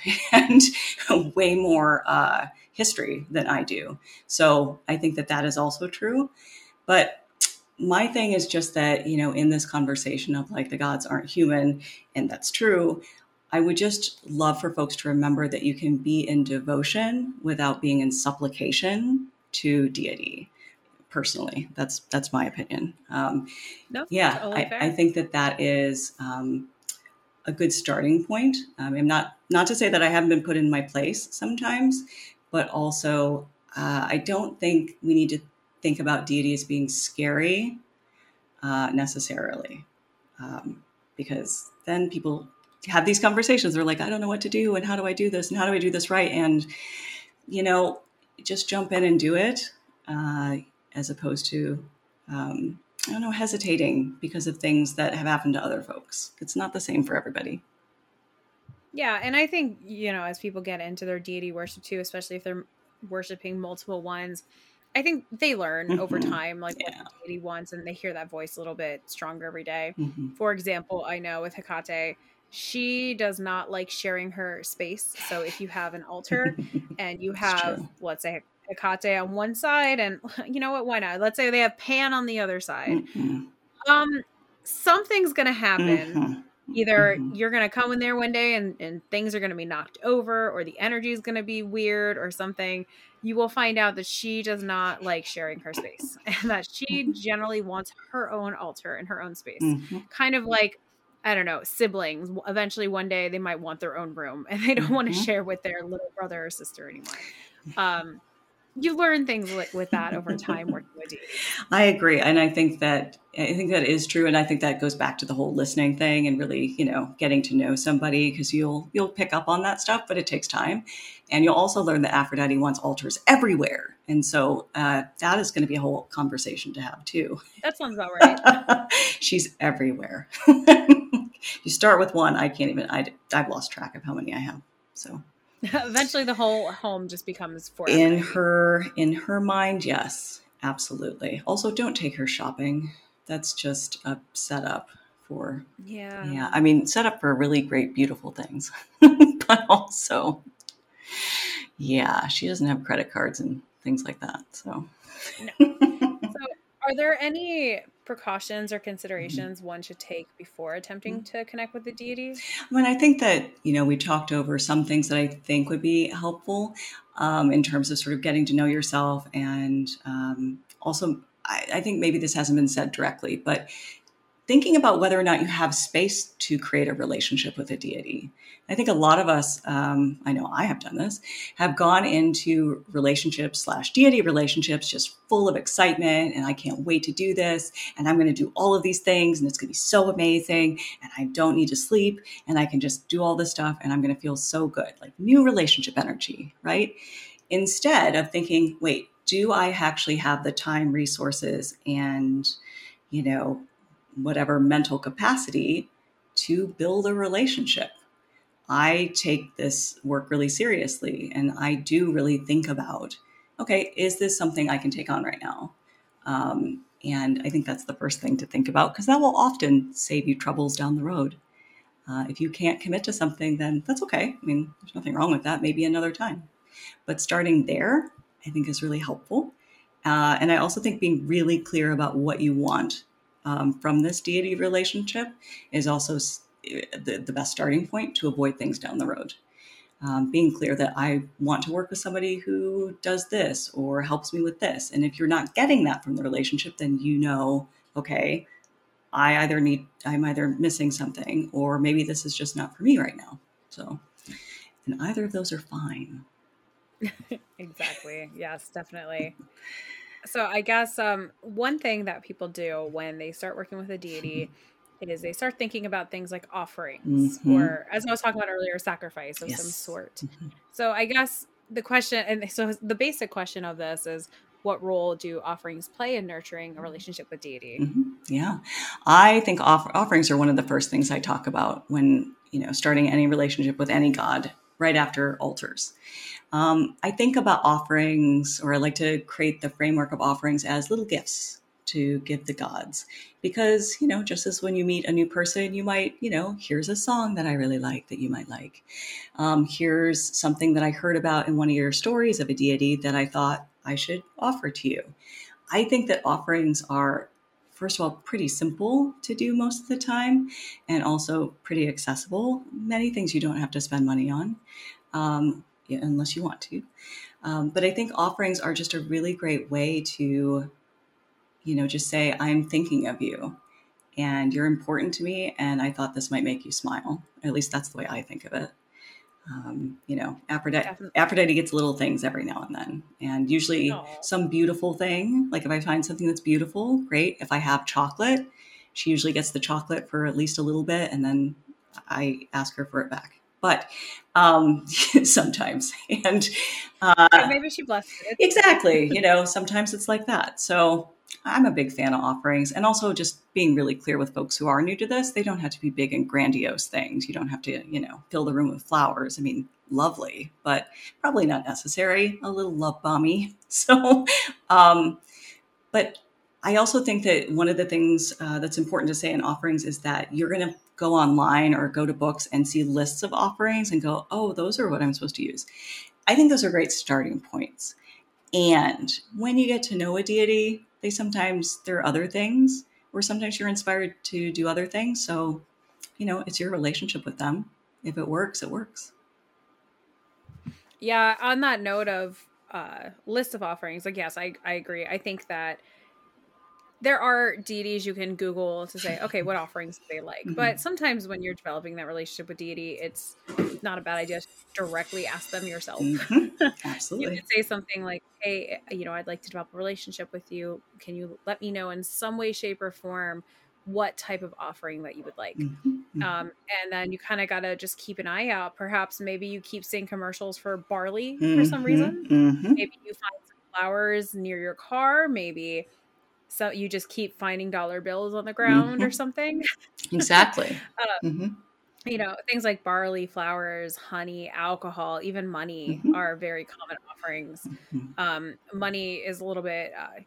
and way more uh, history than I do. So I think that that is also true. But my thing is just that, you know, in this conversation of like the gods aren't human, and that's true, I would just love for folks to remember that you can be in devotion without being in supplication to deity. Personally, that's that's my opinion. Um, No, yeah, totally I, fair. I think that that is um, a good starting point. Um, I'm not not to say that I haven't been put in my place sometimes, but also uh, I don't think we need to think about deity as being scary uh, necessarily, um, because then people have these conversations. They're like, I don't know what to do, and how do I do this, and how do I do this right? And you know, just jump in and do it, uh, as opposed to um, I don't know, hesitating because of things that have happened to other folks. It's not the same for everybody. Yeah, and I think, you know, as people get into their deity worship too, especially if they're worshiping multiple ones, I think they learn over Mm-hmm. time, like what Yeah. the deity wants, and they hear that voice a little bit stronger every day. Mm-hmm. For example, I know with Hecate, she does not like sharing her space. So if you have an altar and you It's have, true. let's say, Hecate on one side, and you know what, why not? Let's say they have Pan on the other side. Mm-hmm. Um, something's gonna happen. Mm-hmm. Either Mm-hmm. you're going to come in there one day and, and things are going to be knocked over, or the energy is going to be weird or something. You will find out that she does not like sharing her space, and that she generally wants her own altar and her own space. Mm-hmm. Kind of like, I don't know, siblings. Eventually one day they might want their own room and they don't Mm-hmm. want to share with their little brother or sister anymore. Um, you learn things with, with that over time working with deity. I agree, and I think that I think that is true, and I think that goes back to the whole listening thing and really, you know, getting to know somebody, because you'll you'll pick up on that stuff, but it takes time, and you'll also learn that Aphrodite wants altars everywhere, and so uh, that is going to be a whole conversation to have too. That sounds about right. She's everywhere. You start with one. I can't even. I I've lost track of how many I have. So. Eventually the whole home just becomes for in Aphrodite. her in her mind, yes, absolutely. Also, don't take her shopping. That's just a setup for Yeah. yeah I mean, set up for really great beautiful things. But also, yeah, she doesn't have credit cards and things like that, so No. So are there any precautions or considerations mm-hmm. one should take before attempting to connect with the deity? I mean, I think that, you know, we talked over some things that I think would be helpful um, in terms of sort of getting to know yourself. And um, also, I, I think maybe this hasn't been said directly, but thinking about whether or not you have space to create a relationship with a deity. I think a lot of us, um, I know I have done this, have gone into relationships slash deity relationships just full of excitement, and I can't wait to do this, and I'm going to do all of these things, and it's going to be so amazing, and I don't need to sleep, and I can just do all this stuff, and I'm going to feel so good, like new relationship energy, right? Instead of thinking, wait, do I actually have the time, resources, and, you know, whatever mental capacity to build a relationship? I take this work really seriously, and I do really think about, okay, is this something I can take on right now? Um, And I think that's the first thing to think about, because that will often save you troubles down the road. Uh, if you can't commit to something, then that's okay. I mean, there's nothing wrong with that. Maybe another time. But starting there, I think, is really helpful. Uh, and I also think being really clear about what you want um, from this deity relationship is also the, the best starting point to avoid things down the road. Um, being clear that I want to work with somebody who does this or helps me with this. And if you're not getting that from the relationship, then you know, okay, I either need, I'm either missing something, or maybe this is just not for me right now. So, and either of those are fine. Exactly. Yes, definitely. So I guess um, one thing that people do when they start working with a deity is they start thinking about things like offerings, Mm-hmm. or, as I was talking about earlier, sacrifice of Yes. some sort. Mm-hmm. So I guess the question, and so the basic question of this is, what role do offerings play in nurturing a relationship with deity? Mm-hmm. Yeah. I think off- offerings are one of the first things I talk about when, you know, starting any relationship with any god, right after altars. Um, I think about offerings, or I like to create the framework of offerings as little gifts to give the gods. Because, you know, just as when you meet a new person, you might, you know, here's a song that I really like that you might like. Um, here's something that I heard about in one of your stories of a deity that I thought I should offer to you. I think that offerings are, first of all, pretty simple to do most of the time, and also pretty accessible. Many things you don't have to spend money on. Um, Yeah, unless you want to. Um, but I think offerings are just a really great way to, you know, just say, I'm thinking of you and you're important to me. And I thought this might make you smile. At least that's the way I think of it. Um, you know, Aphrodite, Definitely. Aphrodite gets little things every now and then. And usually Aww. some beautiful thing. Like if I find something that's beautiful, great. If I have chocolate, she usually gets the chocolate for at least a little bit. And then I ask her for it back. But um, sometimes, and uh, maybe she blessed it. Exactly, you know, sometimes it's like that. So I'm a big fan of offerings, and also just being really clear with folks who are new to this. They don't have to be big and grandiose things. You don't have to, you know, fill the room with flowers. I mean, lovely, but probably not necessary. A little love bomby. So, um, but I also think that one of the things uh, that's important to say in offerings is that you're going to go online or go to books and see lists of offerings and go, oh, those are what I'm supposed to use. I think those are great starting points. And when you get to know a deity, they sometimes, there are other things, or sometimes you're inspired to do other things. So, you know, it's your relationship with them. If it works, it works. Yeah, on that note of uh, list of offerings, like, yes, I, I agree. I think that there are deities you can Google to say, okay, what offerings do they like? Mm-hmm. But sometimes when you're developing that relationship with deity, it's not a bad idea to directly ask them yourself. Mm-hmm. Absolutely. You could say something like, hey, you know, I'd like to develop a relationship with you. Can you let me know in some way, shape, or form what type of offering that you would like? Mm-hmm. Um, and then you kind of got to just keep an eye out. Perhaps maybe you keep seeing commercials for barley mm-hmm. for some reason. Mm-hmm. Maybe you find some flowers near your car. Maybe so you just keep finding dollar bills on the ground mm-hmm. or something. Exactly. uh, mm-hmm. You know, things like barley, flowers, honey, alcohol, even money mm-hmm. are very common offerings. Mm-hmm. Um, money is a little bit, uh,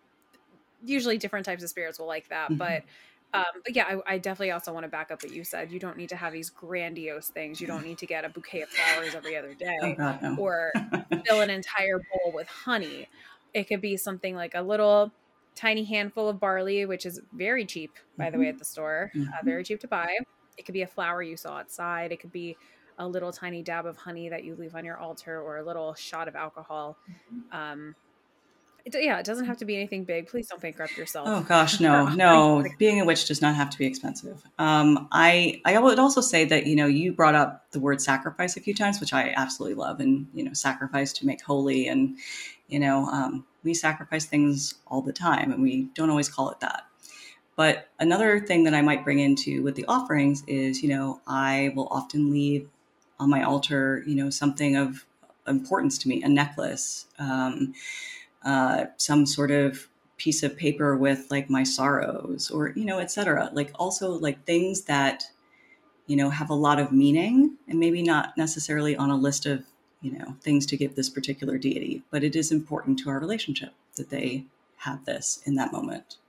usually different types of spirits will like that. Mm-hmm. But, um, but yeah, I, I definitely also want to back up what you said. You don't need to have these grandiose things. You don't need to get a bouquet of flowers every other day oh, God, no. or fill an entire bowl with honey. It could be something like a little tiny handful of barley, which is very cheap, by mm-hmm. the way, at the store, mm-hmm. uh, very cheap to buy. It could be a flower you saw outside. It could be a little tiny dab of honey that you leave on your altar, or a little shot of alcohol. Mm-hmm. Um, it, yeah, it doesn't have to be anything big. Please don't bankrupt yourself. Oh gosh, no, no. Being a witch does not have to be expensive. Um, I I would also say that, you know, you brought up the word sacrifice a few times, which I absolutely love, and, you know, sacrifice to make holy, and, you know, um, we sacrifice things all the time, and we don't always call it that. But another thing that I might bring into with the offerings is, you know, I will often leave on my altar, you know, something of importance to me, a necklace, um, uh, some sort of piece of paper with like my sorrows, or, you know, et cetera. Like also like things that, you know, have a lot of meaning, and maybe not necessarily on a list of, you know, things to give this particular deity, but it is important to our relationship that they have this in that moment.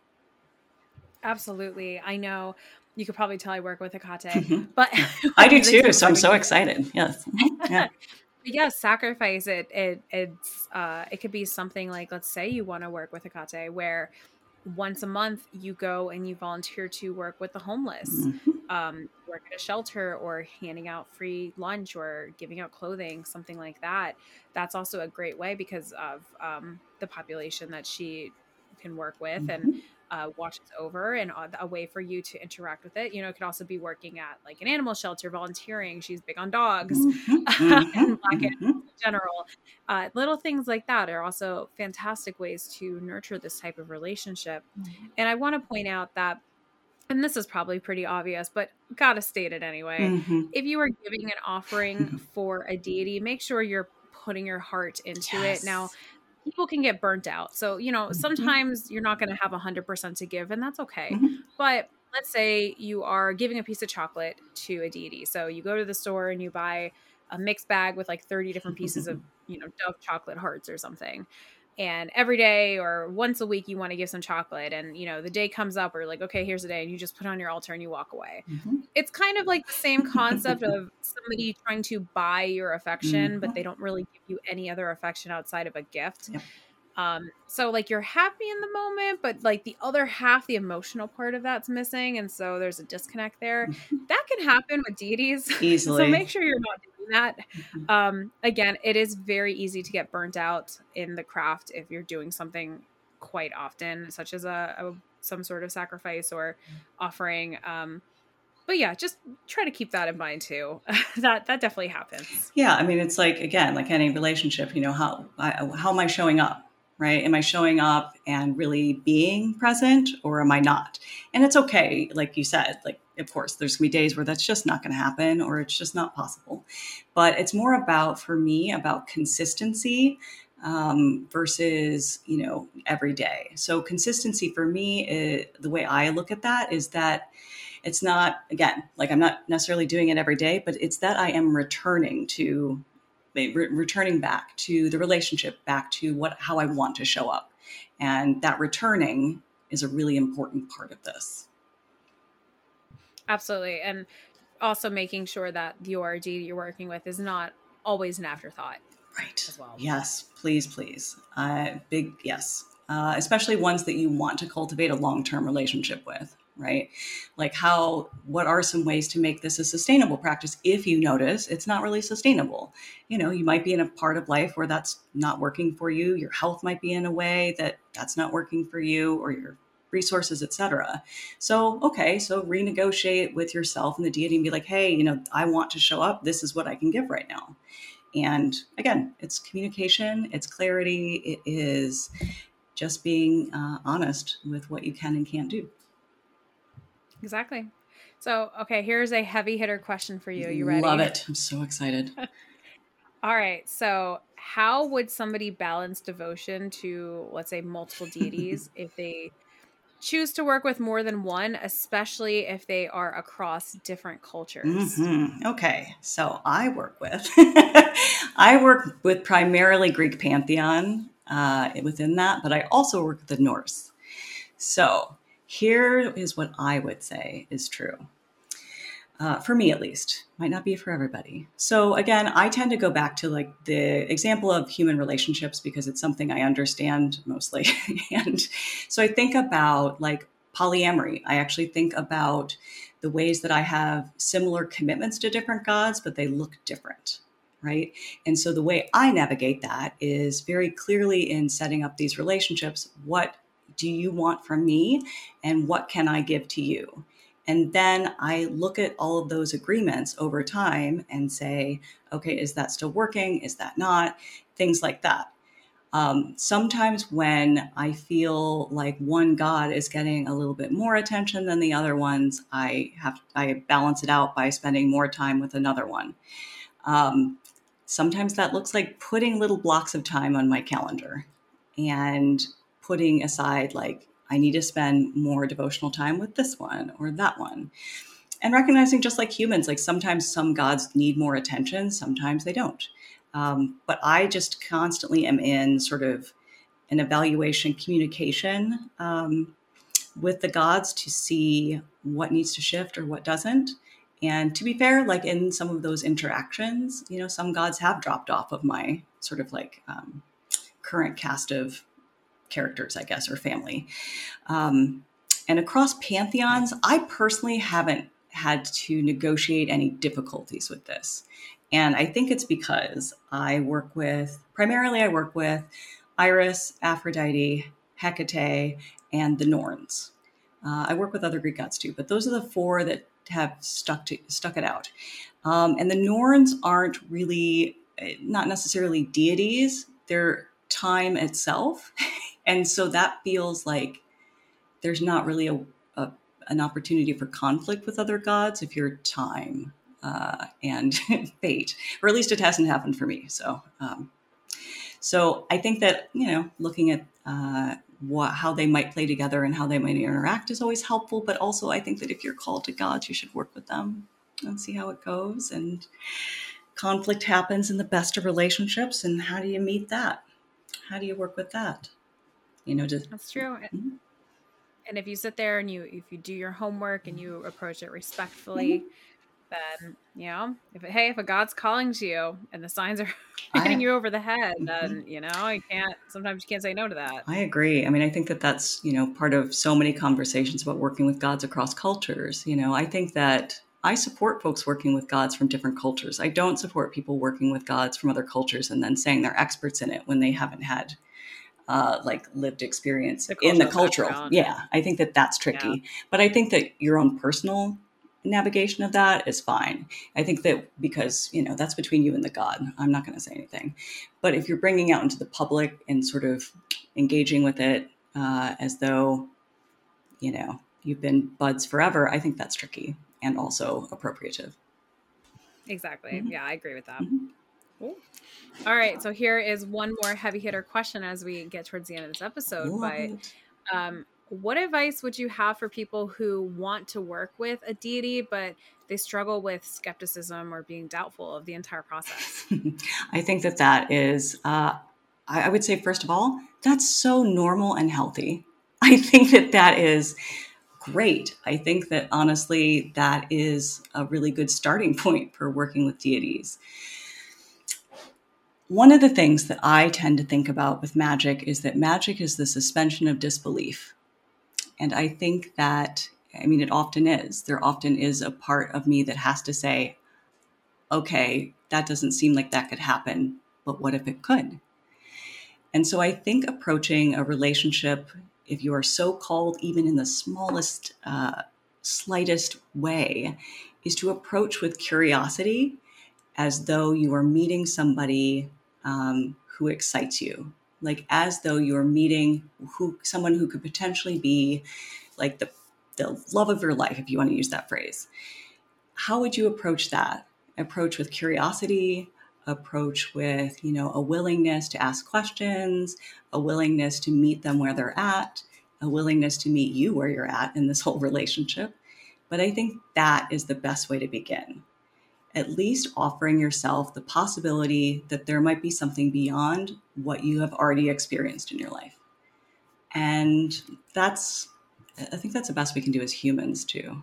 Absolutely. I know you could probably tell I work with Hecate, but I do too. So I'm so excited. Yes. Yeah. Yes, sacrifice it. It it's uh, it could be something like, let's say you want to work with Hecate, where once a month you go and you volunteer to work with the homeless, Mm-hmm. um, work at a shelter, or handing out free lunch or giving out clothing, something like that. That's also a great way because of um, the population that she can work with and Mm-hmm. uh, watches over, and a a way for you to interact with it. You know, it could also be working at like an animal shelter, volunteering. She's big on dogs Mm-hmm. and black Mm-hmm. animals in general. Uh, little things like that are also fantastic ways to nurture this type of relationship. And I want to point out that, and this is probably pretty obvious, but gotta state it anyway. Mm-hmm. If you are giving an offering for a deity, make sure you're putting your heart into Yes. it. Now, people can get burnt out. So, you know, Mm-hmm. sometimes you're not going to have one hundred percent to give, and that's okay. Mm-hmm. But let's say you are giving a piece of chocolate to a deity. So you go to the store and you buy a mixed bag with like thirty different pieces of, you know, Dove chocolate hearts or something. And every day or once a week, you want to give some chocolate. And, you know, the day comes up or like, okay, here's the day. And you just put it on your altar and you walk away. Mm-hmm. It's kind of like the same concept of somebody trying to buy your affection, Mm-hmm. but they don't really give you any other affection outside of a gift. Yep. Um, so like you're happy in the moment, but like the other half, the emotional part of that's missing. And so there's a disconnect there. Mm-hmm. That can happen with deities. Easily. So make sure you're not doing that. Mm-hmm. Um, again, it is very easy to get burnt out in the craft if you're doing something quite often, such as a, a some sort of sacrifice or offering. Um, but yeah, just try to keep that in mind too. that that definitely happens. Yeah, I mean, it's like, again, like any relationship, you know, how I, how am I showing up? Right? Am I showing up and really being present, or am I not? And it's okay, like you said, like, of course, there's gonna be days where that's just not going to happen, or it's just not possible. But it's more about, for me, about consistency um, versus, you know, every day. So consistency for me, is, the way I look at that is that it's not, again, like I'm not necessarily doing it every day, but it's that I am returning to Re- returning back to the relationship, back to what how I want to show up. And that returning is a really important part of this. Absolutely. And also making sure that your deity you're working with is not always an afterthought. Right. As well. Yes, please, please. Uh, big yes. Uh, especially ones that you want to cultivate a long-term relationship with, right? Like how, what are some ways to make this a sustainable practice if you notice it's not really sustainable? You know, you might be in a part of life where that's not working for you. Your health might be in a way that that's not working for you, or your resources, et cetera. So, okay, so renegotiate with yourself and the deity and be like, hey, you know, I want to show up. This is what I can give right now. And again, it's communication, it's clarity, it is just being uh, honest with what you can and can't do. Exactly. So, okay, here's a heavy hitter question for you. You ready? Love it. I'm so excited. All right. So, how would somebody balance devotion to, let's say, multiple deities if they choose to work with more than one, especially if they are across different cultures? Mm-hmm. Okay. So, I work with, I work with primarily Greek pantheon uh, within that, but I also work with the Norse. So, here is what I would say is true. Uh, for me, at least. Might not be for everybody. So again, I tend to go back to like the example of human relationships because it's something I understand mostly. And so I think about like polyamory. I actually think about the ways that I have similar commitments to different gods, but they look different, right? And so the way I navigate that is very clearly in setting up these relationships. What do you want from me, and what can I give to you? And then I look at all of those agreements over time and say, okay, is that still working? Is that not? Things like that. Um, sometimes when I feel like one God is getting a little bit more attention than the other ones, I have I balance it out by spending more time with another one. Um, sometimes that looks like putting little blocks of time on my calendar and putting aside like, I need to spend more devotional time with this one or that one. And recognizing, just like humans, like sometimes some gods need more attention, sometimes they don't. Um, but I just constantly am in sort of an evaluation communication um, with the gods to see what needs to shift or what doesn't. And to be fair, like in some of those interactions, you know, some gods have dropped off of my sort of like um, current cast of characters, I guess, or family. Um, and across pantheons, I personally haven't had to negotiate any difficulties with this. And I think it's because I work with, primarily I work with Iris, Aphrodite, Hecate, and the Norns. Uh, I work with other Greek gods too, but those are the four that have stuck to, stuck it out. Um, and the Norns aren't really, not necessarily deities, they're time itself. And so that feels like there's not really a, a an opportunity for conflict with other gods if you're time uh, and fate, or at least it hasn't happened for me. So, um, so I think that, you know, looking at uh, what, how they might play together and how they might interact is always helpful. But also, I think that if you're called to gods, you should work with them and see how it goes. And conflict happens in the best of relationships. And how do you meet that? How do you work with that? You know, just, that's true. Mm-hmm. And if you sit there and you, if you do your homework and you approach it respectfully, mm-hmm. then, you know, if it, hey, if a god's calling to you and the signs are hitting I, you over the head, mm-hmm. then, you know, you can't, sometimes you can't say no to that. I agree. I mean, I think that that's, you know, part of so many conversations about working with gods across cultures. You know, I think that I support folks working with gods from different cultures. I don't support people working with gods from other cultures and then saying they're experts in it when they haven't had Uh, like lived experience the in the cultural. Background. Yeah, I think that that's tricky. Yeah. But I think that your own personal navigation of that is fine. I think that because, you know, that's between you and the god. I'm not going to say anything. But if you're bringing out into the public and sort of engaging with it uh, as though, you know, you've been buds forever, I think that's tricky and also appropriative. Exactly. Mm-hmm. Yeah, I agree with that. Mm-hmm. Cool. All right. So here is one more heavy hitter question as we get towards the end of this episode. Love but it. um, what advice would you have for people who want to work with a deity, but they struggle with skepticism or being doubtful of the entire process? I think that that is, uh, I, I would say, first of all, that's so normal and healthy. I think that that is great. I think that honestly, that is a really good starting point for working with deities. One of the things that I tend to think about with magic is that magic is the suspension of disbelief. And I think that, I mean, it often is. There often is a part of me that has to say, okay, that doesn't seem like that could happen, but what if it could? And so I think approaching a relationship, if you are so called, even in the smallest, uh, slightest way, is to approach with curiosity as though you are meeting somebody um, who excites you, like as though you're meeting who someone who could potentially be like the, the love of your life, if you want to use that phrase. How would you approach that? Approach with curiosity, approach with, you know, a willingness to ask questions, a willingness to meet them where they're at, a willingness to meet you where you're at in this whole relationship. But I think that is the best way to begin. At least offering yourself the possibility that there might be something beyond what you have already experienced in your life. And that's, I think that's the best we can do as humans too.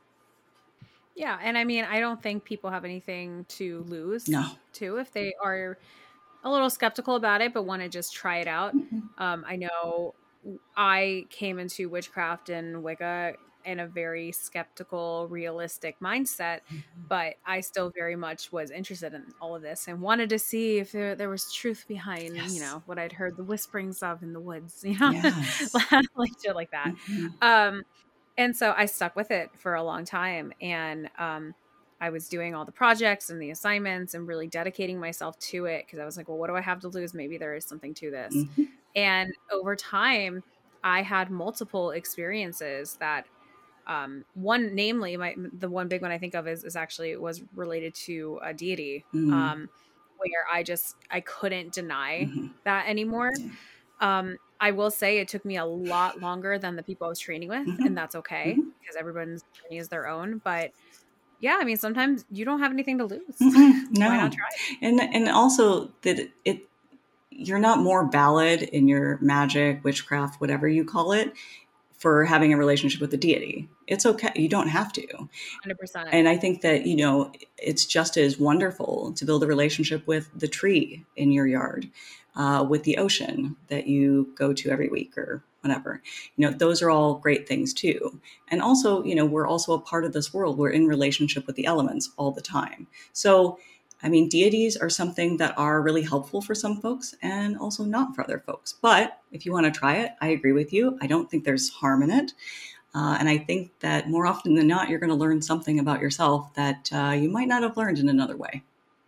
Yeah. And I mean, I don't think people have anything to lose no. too, if they are a little skeptical about it, but want to just try it out. Mm-hmm. Um, I know I came into witchcraft and Wicca in a very skeptical, realistic mindset, mm-hmm. but I still very much was interested in all of this and wanted to see if there, there was truth behind, yes. you know, what I'd heard the whisperings of in the woods, you know, yes. like shit like that. Mm-hmm. Um, and so I stuck with it for a long time. And, um, I was doing all the projects and the assignments and really dedicating myself to it. Cause I was like, well, what do I have to lose? Maybe there is something to this. Mm-hmm. And over time I had multiple experiences that, um, one, namely my, the one big one I think of is, is actually was related to a deity, mm-hmm. um, where I just, I couldn't deny mm-hmm. that anymore. Yeah. Um, I will say it took me a lot longer than the people I was training with, mm-hmm. and that's okay mm-hmm. because everyone's journey is their own. But yeah, I mean, sometimes you don't have anything to lose. Mm-hmm. No. Why not try? And and also that it you're not more valid in your magic, witchcraft, whatever you call it, for having a relationship with the deity. It's okay. You don't have to. one hundred percent. And I think that, you know, it's just as wonderful to build a relationship with the tree in your yard, uh, with the ocean that you go to every week or whatever. You know, those are all great things too. And also, you know, we're also a part of this world. We're in relationship with the elements all the time. So, I mean, deities are something that are really helpful for some folks and also not for other folks. But if you want to try it, I agree with you. I don't think there's harm in it. Uh, and I think that more often than not, you're going to learn something about yourself that uh, you might not have learned in another way.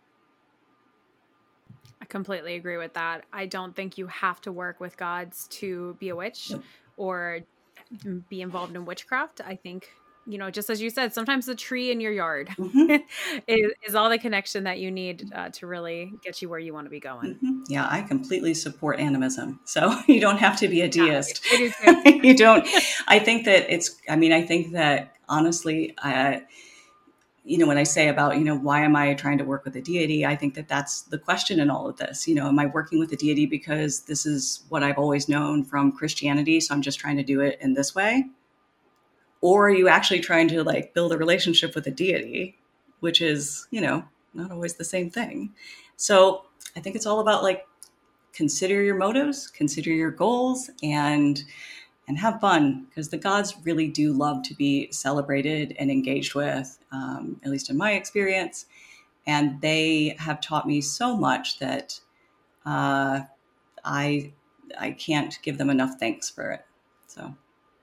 I completely agree with that. I don't think you have to work with gods to be a witch Yep. or be involved in witchcraft. I think, you know, just as you said, sometimes the tree in your yard Mm-hmm. is, is all the connection that you need uh, to really get you where you want to be going. Mm-hmm. Yeah, I completely support animism. So you don't have to be a deist. Yeah, I do too. You don't. I think that it's, I mean, I think that honestly, I, you know, when I say about, you know, why am I trying to work with a deity? I think that that's the question in all of this. You know, am I working with a deity because this is what I've always known from Christianity, so I'm just trying to do it in this way? Or are you actually trying to like build a relationship with a deity, which is, you know, not always the same thing. So I think it's all about like, consider your motives, consider your goals, and and have fun, because the gods really do love to be celebrated and engaged with, um, at least in my experience. And they have taught me so much that uh, I I can't give them enough thanks for it. So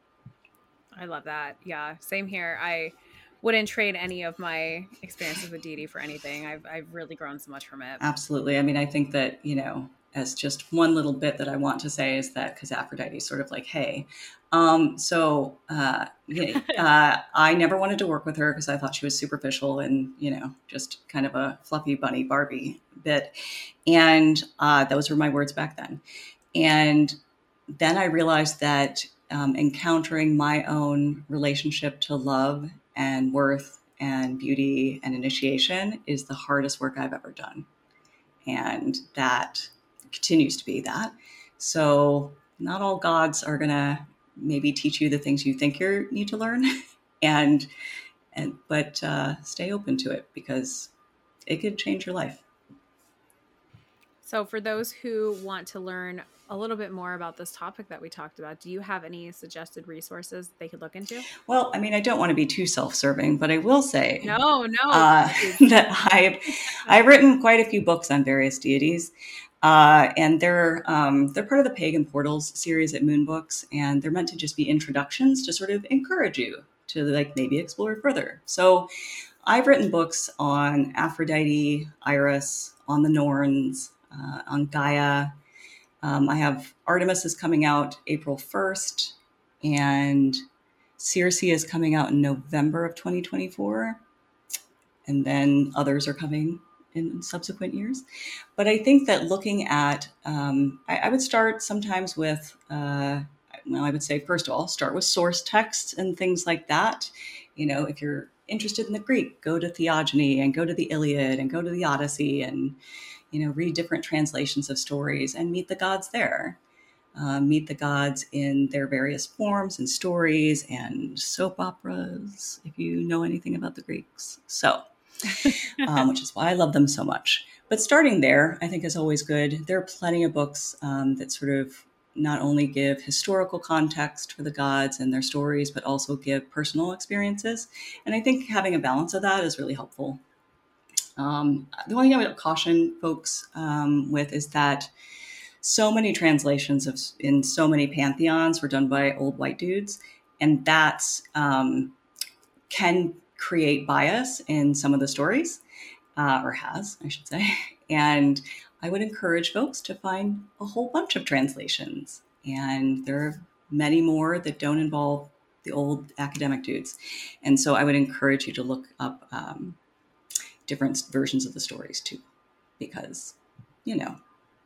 I love that. Yeah, same here. I wouldn't trade any of my experiences with deity for anything. I've I've really grown so much from it. absolutely. I mean, I think that, you know, as just one little bit that I want to say is that because Aphrodite is sort of like, hey, um, so uh, you know, uh, I never wanted to work with her because I thought she was superficial and, you know, just kind of a fluffy bunny Barbie bit. And uh, those were my words back then. And then I realized that um, encountering my own relationship to love and worth and beauty and initiation is the hardest work I've ever done. And that continues to be that. So not all gods are going to maybe teach you the things you think you need to learn. and, and, but uh, stay open to it because it could change your life. So for those who want to learn a little bit more about this topic that we talked about, do you have any suggested resources they could look into? Well, I mean, I don't want to be too self-serving, but I will say no, no, uh, that I've, I've written quite a few books on various deities. Uh, and they're um, they're part of the Pagan Portals series at Moon Books, and they're meant to just be introductions to sort of encourage you to like maybe explore further. So I've written books on Aphrodite, Iris, on the Norns, uh, on Gaia. Um, I have Artemis is coming out April first, and Circe is coming out in November of twenty twenty-four, and then others are coming in subsequent years. But I think that looking at, um, I, I would start sometimes with, uh, well, I would say, first of all, start with source texts and things like that. You know, if you're interested in the Greek, go to Theogony and go to the Iliad and go to the Odyssey and, you know, read different translations of stories and meet the gods there. Uh, meet the gods in their various forms and stories and soap operas, if you know anything about the Greeks. So, um, which is why I love them so much. But starting there, I think is always good. There are plenty of books um, that sort of not only give historical context for the gods and their stories, but also give personal experiences. And I think having a balance of that is really helpful. Um, the only thing I would caution folks um, with is that so many translations of in so many pantheons were done by old white dudes, and that's um, can create bias in some of the stories, uh, or has, I should say. And I would encourage folks to find a whole bunch of translations, and there are many more that don't involve the old academic dudes. And so I would encourage you to look up um, different versions of the stories too, because, you know,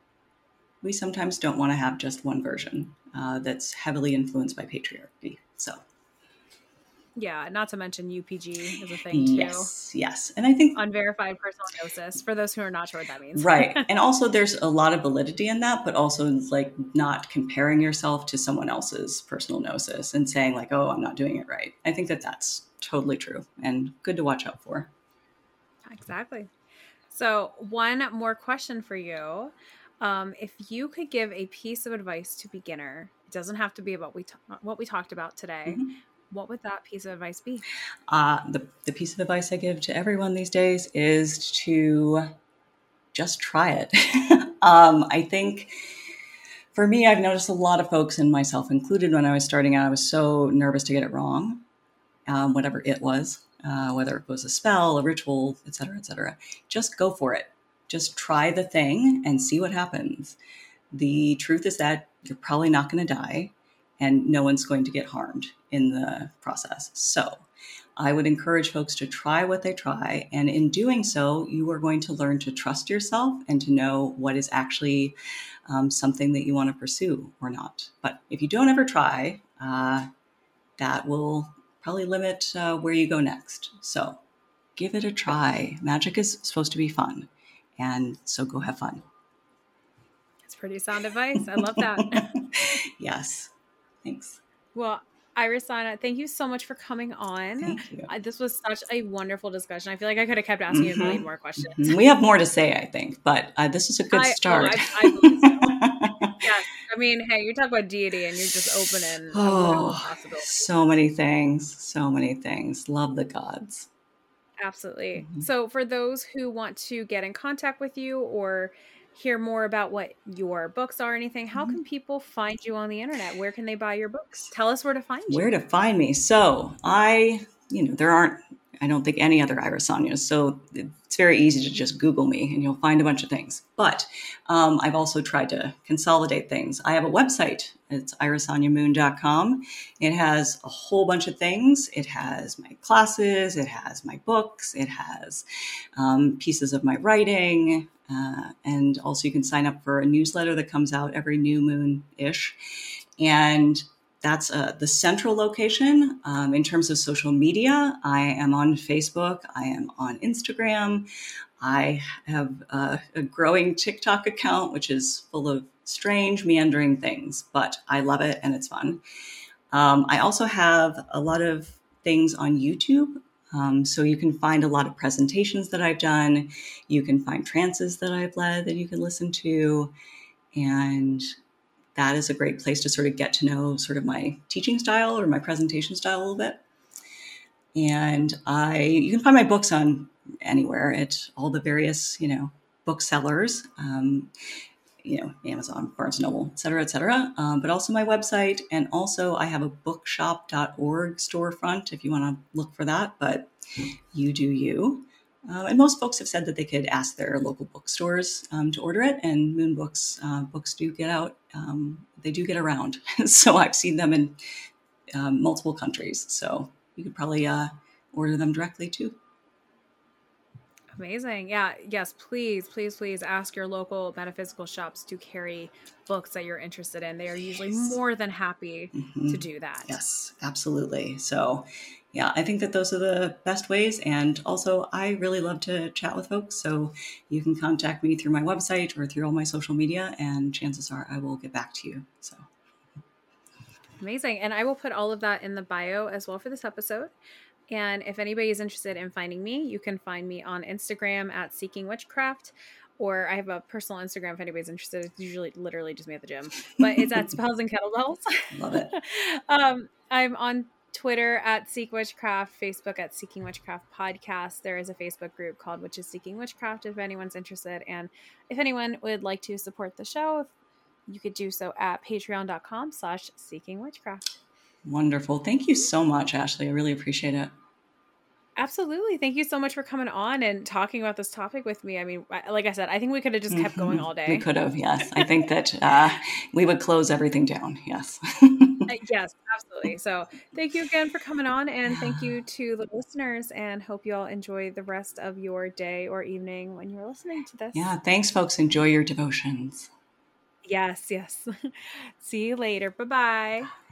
we sometimes don't want to have just one version uh, that's heavily influenced by patriarchy. So, Yeah, not to mention U P G is a thing too. Yes, yes. And I think unverified personal gnosis, for those who are not sure what that means. Right. And also there's a lot of validity in that, but also like not comparing yourself to someone else's personal gnosis and saying like, oh, I'm not doing it right. I think that that's totally true and good to watch out for. Exactly. So one more question for you. Um, if you could give a piece of advice to beginner, it doesn't have to be about we t- what we talked about today. Mm-hmm. What would that piece of advice be? Uh, the, the piece of advice I give to everyone these days is to just try it. um, I think for me, I've noticed a lot of folks, and myself included, when I was starting out, I was so nervous to get it wrong, um, whatever it was, uh, whether it was a spell, a ritual, et cetera, et cetera. Just go for it. Just try the thing and see what happens. The truth is that you're probably not going to die, and no one's going to get harmed in the process. So I would encourage folks to try what they try. And in doing so, you are going to learn to trust yourself and to know what is actually um, something that you want to pursue or not. But if you don't ever try, uh, that will probably limit uh, where you go next. So give it a try. Magic is supposed to be fun. And so go have fun. That's pretty sound advice. I love that. Yes. Thanks. Well, Irisana, thank you so much for coming on. Thank you. I, this was such a wonderful discussion. I feel like I could have kept asking mm-hmm. you a million more questions. Mm-hmm. We have more to say, I think, but uh, this is a good I, start. Oh, I, I believe so. Yes. I mean, hey, you're talking about deity and you're just opening oh, a possibilities. So many things. So many things. Love the gods. Absolutely. Mm-hmm. So for those who want to get in contact with you or hear more about what your books are or anything, how can people find you on the internet? Where can they buy your books? Tell us where to find you. Where to find me. So I, you know, there aren't, I don't think any other Irisanyas. So it's very easy to just Google me and you'll find a bunch of things. But um, I've also tried to consolidate things. I have a website. It's irisanya moon dot com. It has a whole bunch of things. It has my classes. It has my books. It has um, pieces of my writing. Uh, and also you can sign up for a newsletter that comes out every new moon-ish. And that's uh, the central location. Um, in terms of social media, I am on Facebook. I am on Instagram. I have uh, a growing TikTok account, which is full of strange, meandering things, but I love it and it's fun. Um, I also have a lot of things on YouTube. Um, so you can find a lot of presentations that I've done. You can find trances that I've led that you can listen to. And that is a great place to sort of get to know sort of my teaching style or my presentation style a little bit. And I, you can find my books on anywhere at all the various, you know, booksellers, um, you know, Amazon, Barnes and Noble, et cetera, et cetera. Um, but also my website. And also I have a bookshop dot org storefront if you want to look for that, but you do you. Uh, and most folks have said that they could ask their local bookstores um, to order it. And Moon Books, uh, books do get out. Um, they do get around. So I've seen them in um, multiple countries. So you could probably uh, order them directly too. Amazing. Yeah. Yes. Please, please, please ask your local metaphysical shops to carry books that you're interested in. They are usually more than happy mm-hmm. to do that. Yes, absolutely. So yeah, I think that those are the best ways. And also I really love to chat with folks. So you can contact me through my website or through all my social media and chances are I will get back to you. So amazing. And I will put all of that in the bio as well for this episode. And if anybody is interested in finding me, you can find me on Instagram at Seeking Witchcraft, or I have a personal Instagram if anybody's interested. It's usually literally just me at the gym, but it's at Spells and Kettlebells. Love it. um, I'm on Twitter at Seek Witchcraft, Facebook at Seeking Witchcraft Podcast. There is a Facebook group called Witches Seeking Witchcraft if anyone's interested. And if anyone would like to support the show, you could do so at patreon dot com slash seeking witchcraft. Wonderful. Thank you so much, Ashley. I really appreciate it. Absolutely. Thank you so much for coming on and talking about this topic with me. I mean, like I said, I think we could have just kept going all day. We could have, yes. I think that uh, we would close everything down. Yes. Yes, absolutely. So thank you again for coming on, and thank you to the listeners, and hope you all enjoy the rest of your day or evening when you're listening to this. Yeah. Thanks, folks. Enjoy your devotions. Yes, yes. See you later. Bye-bye.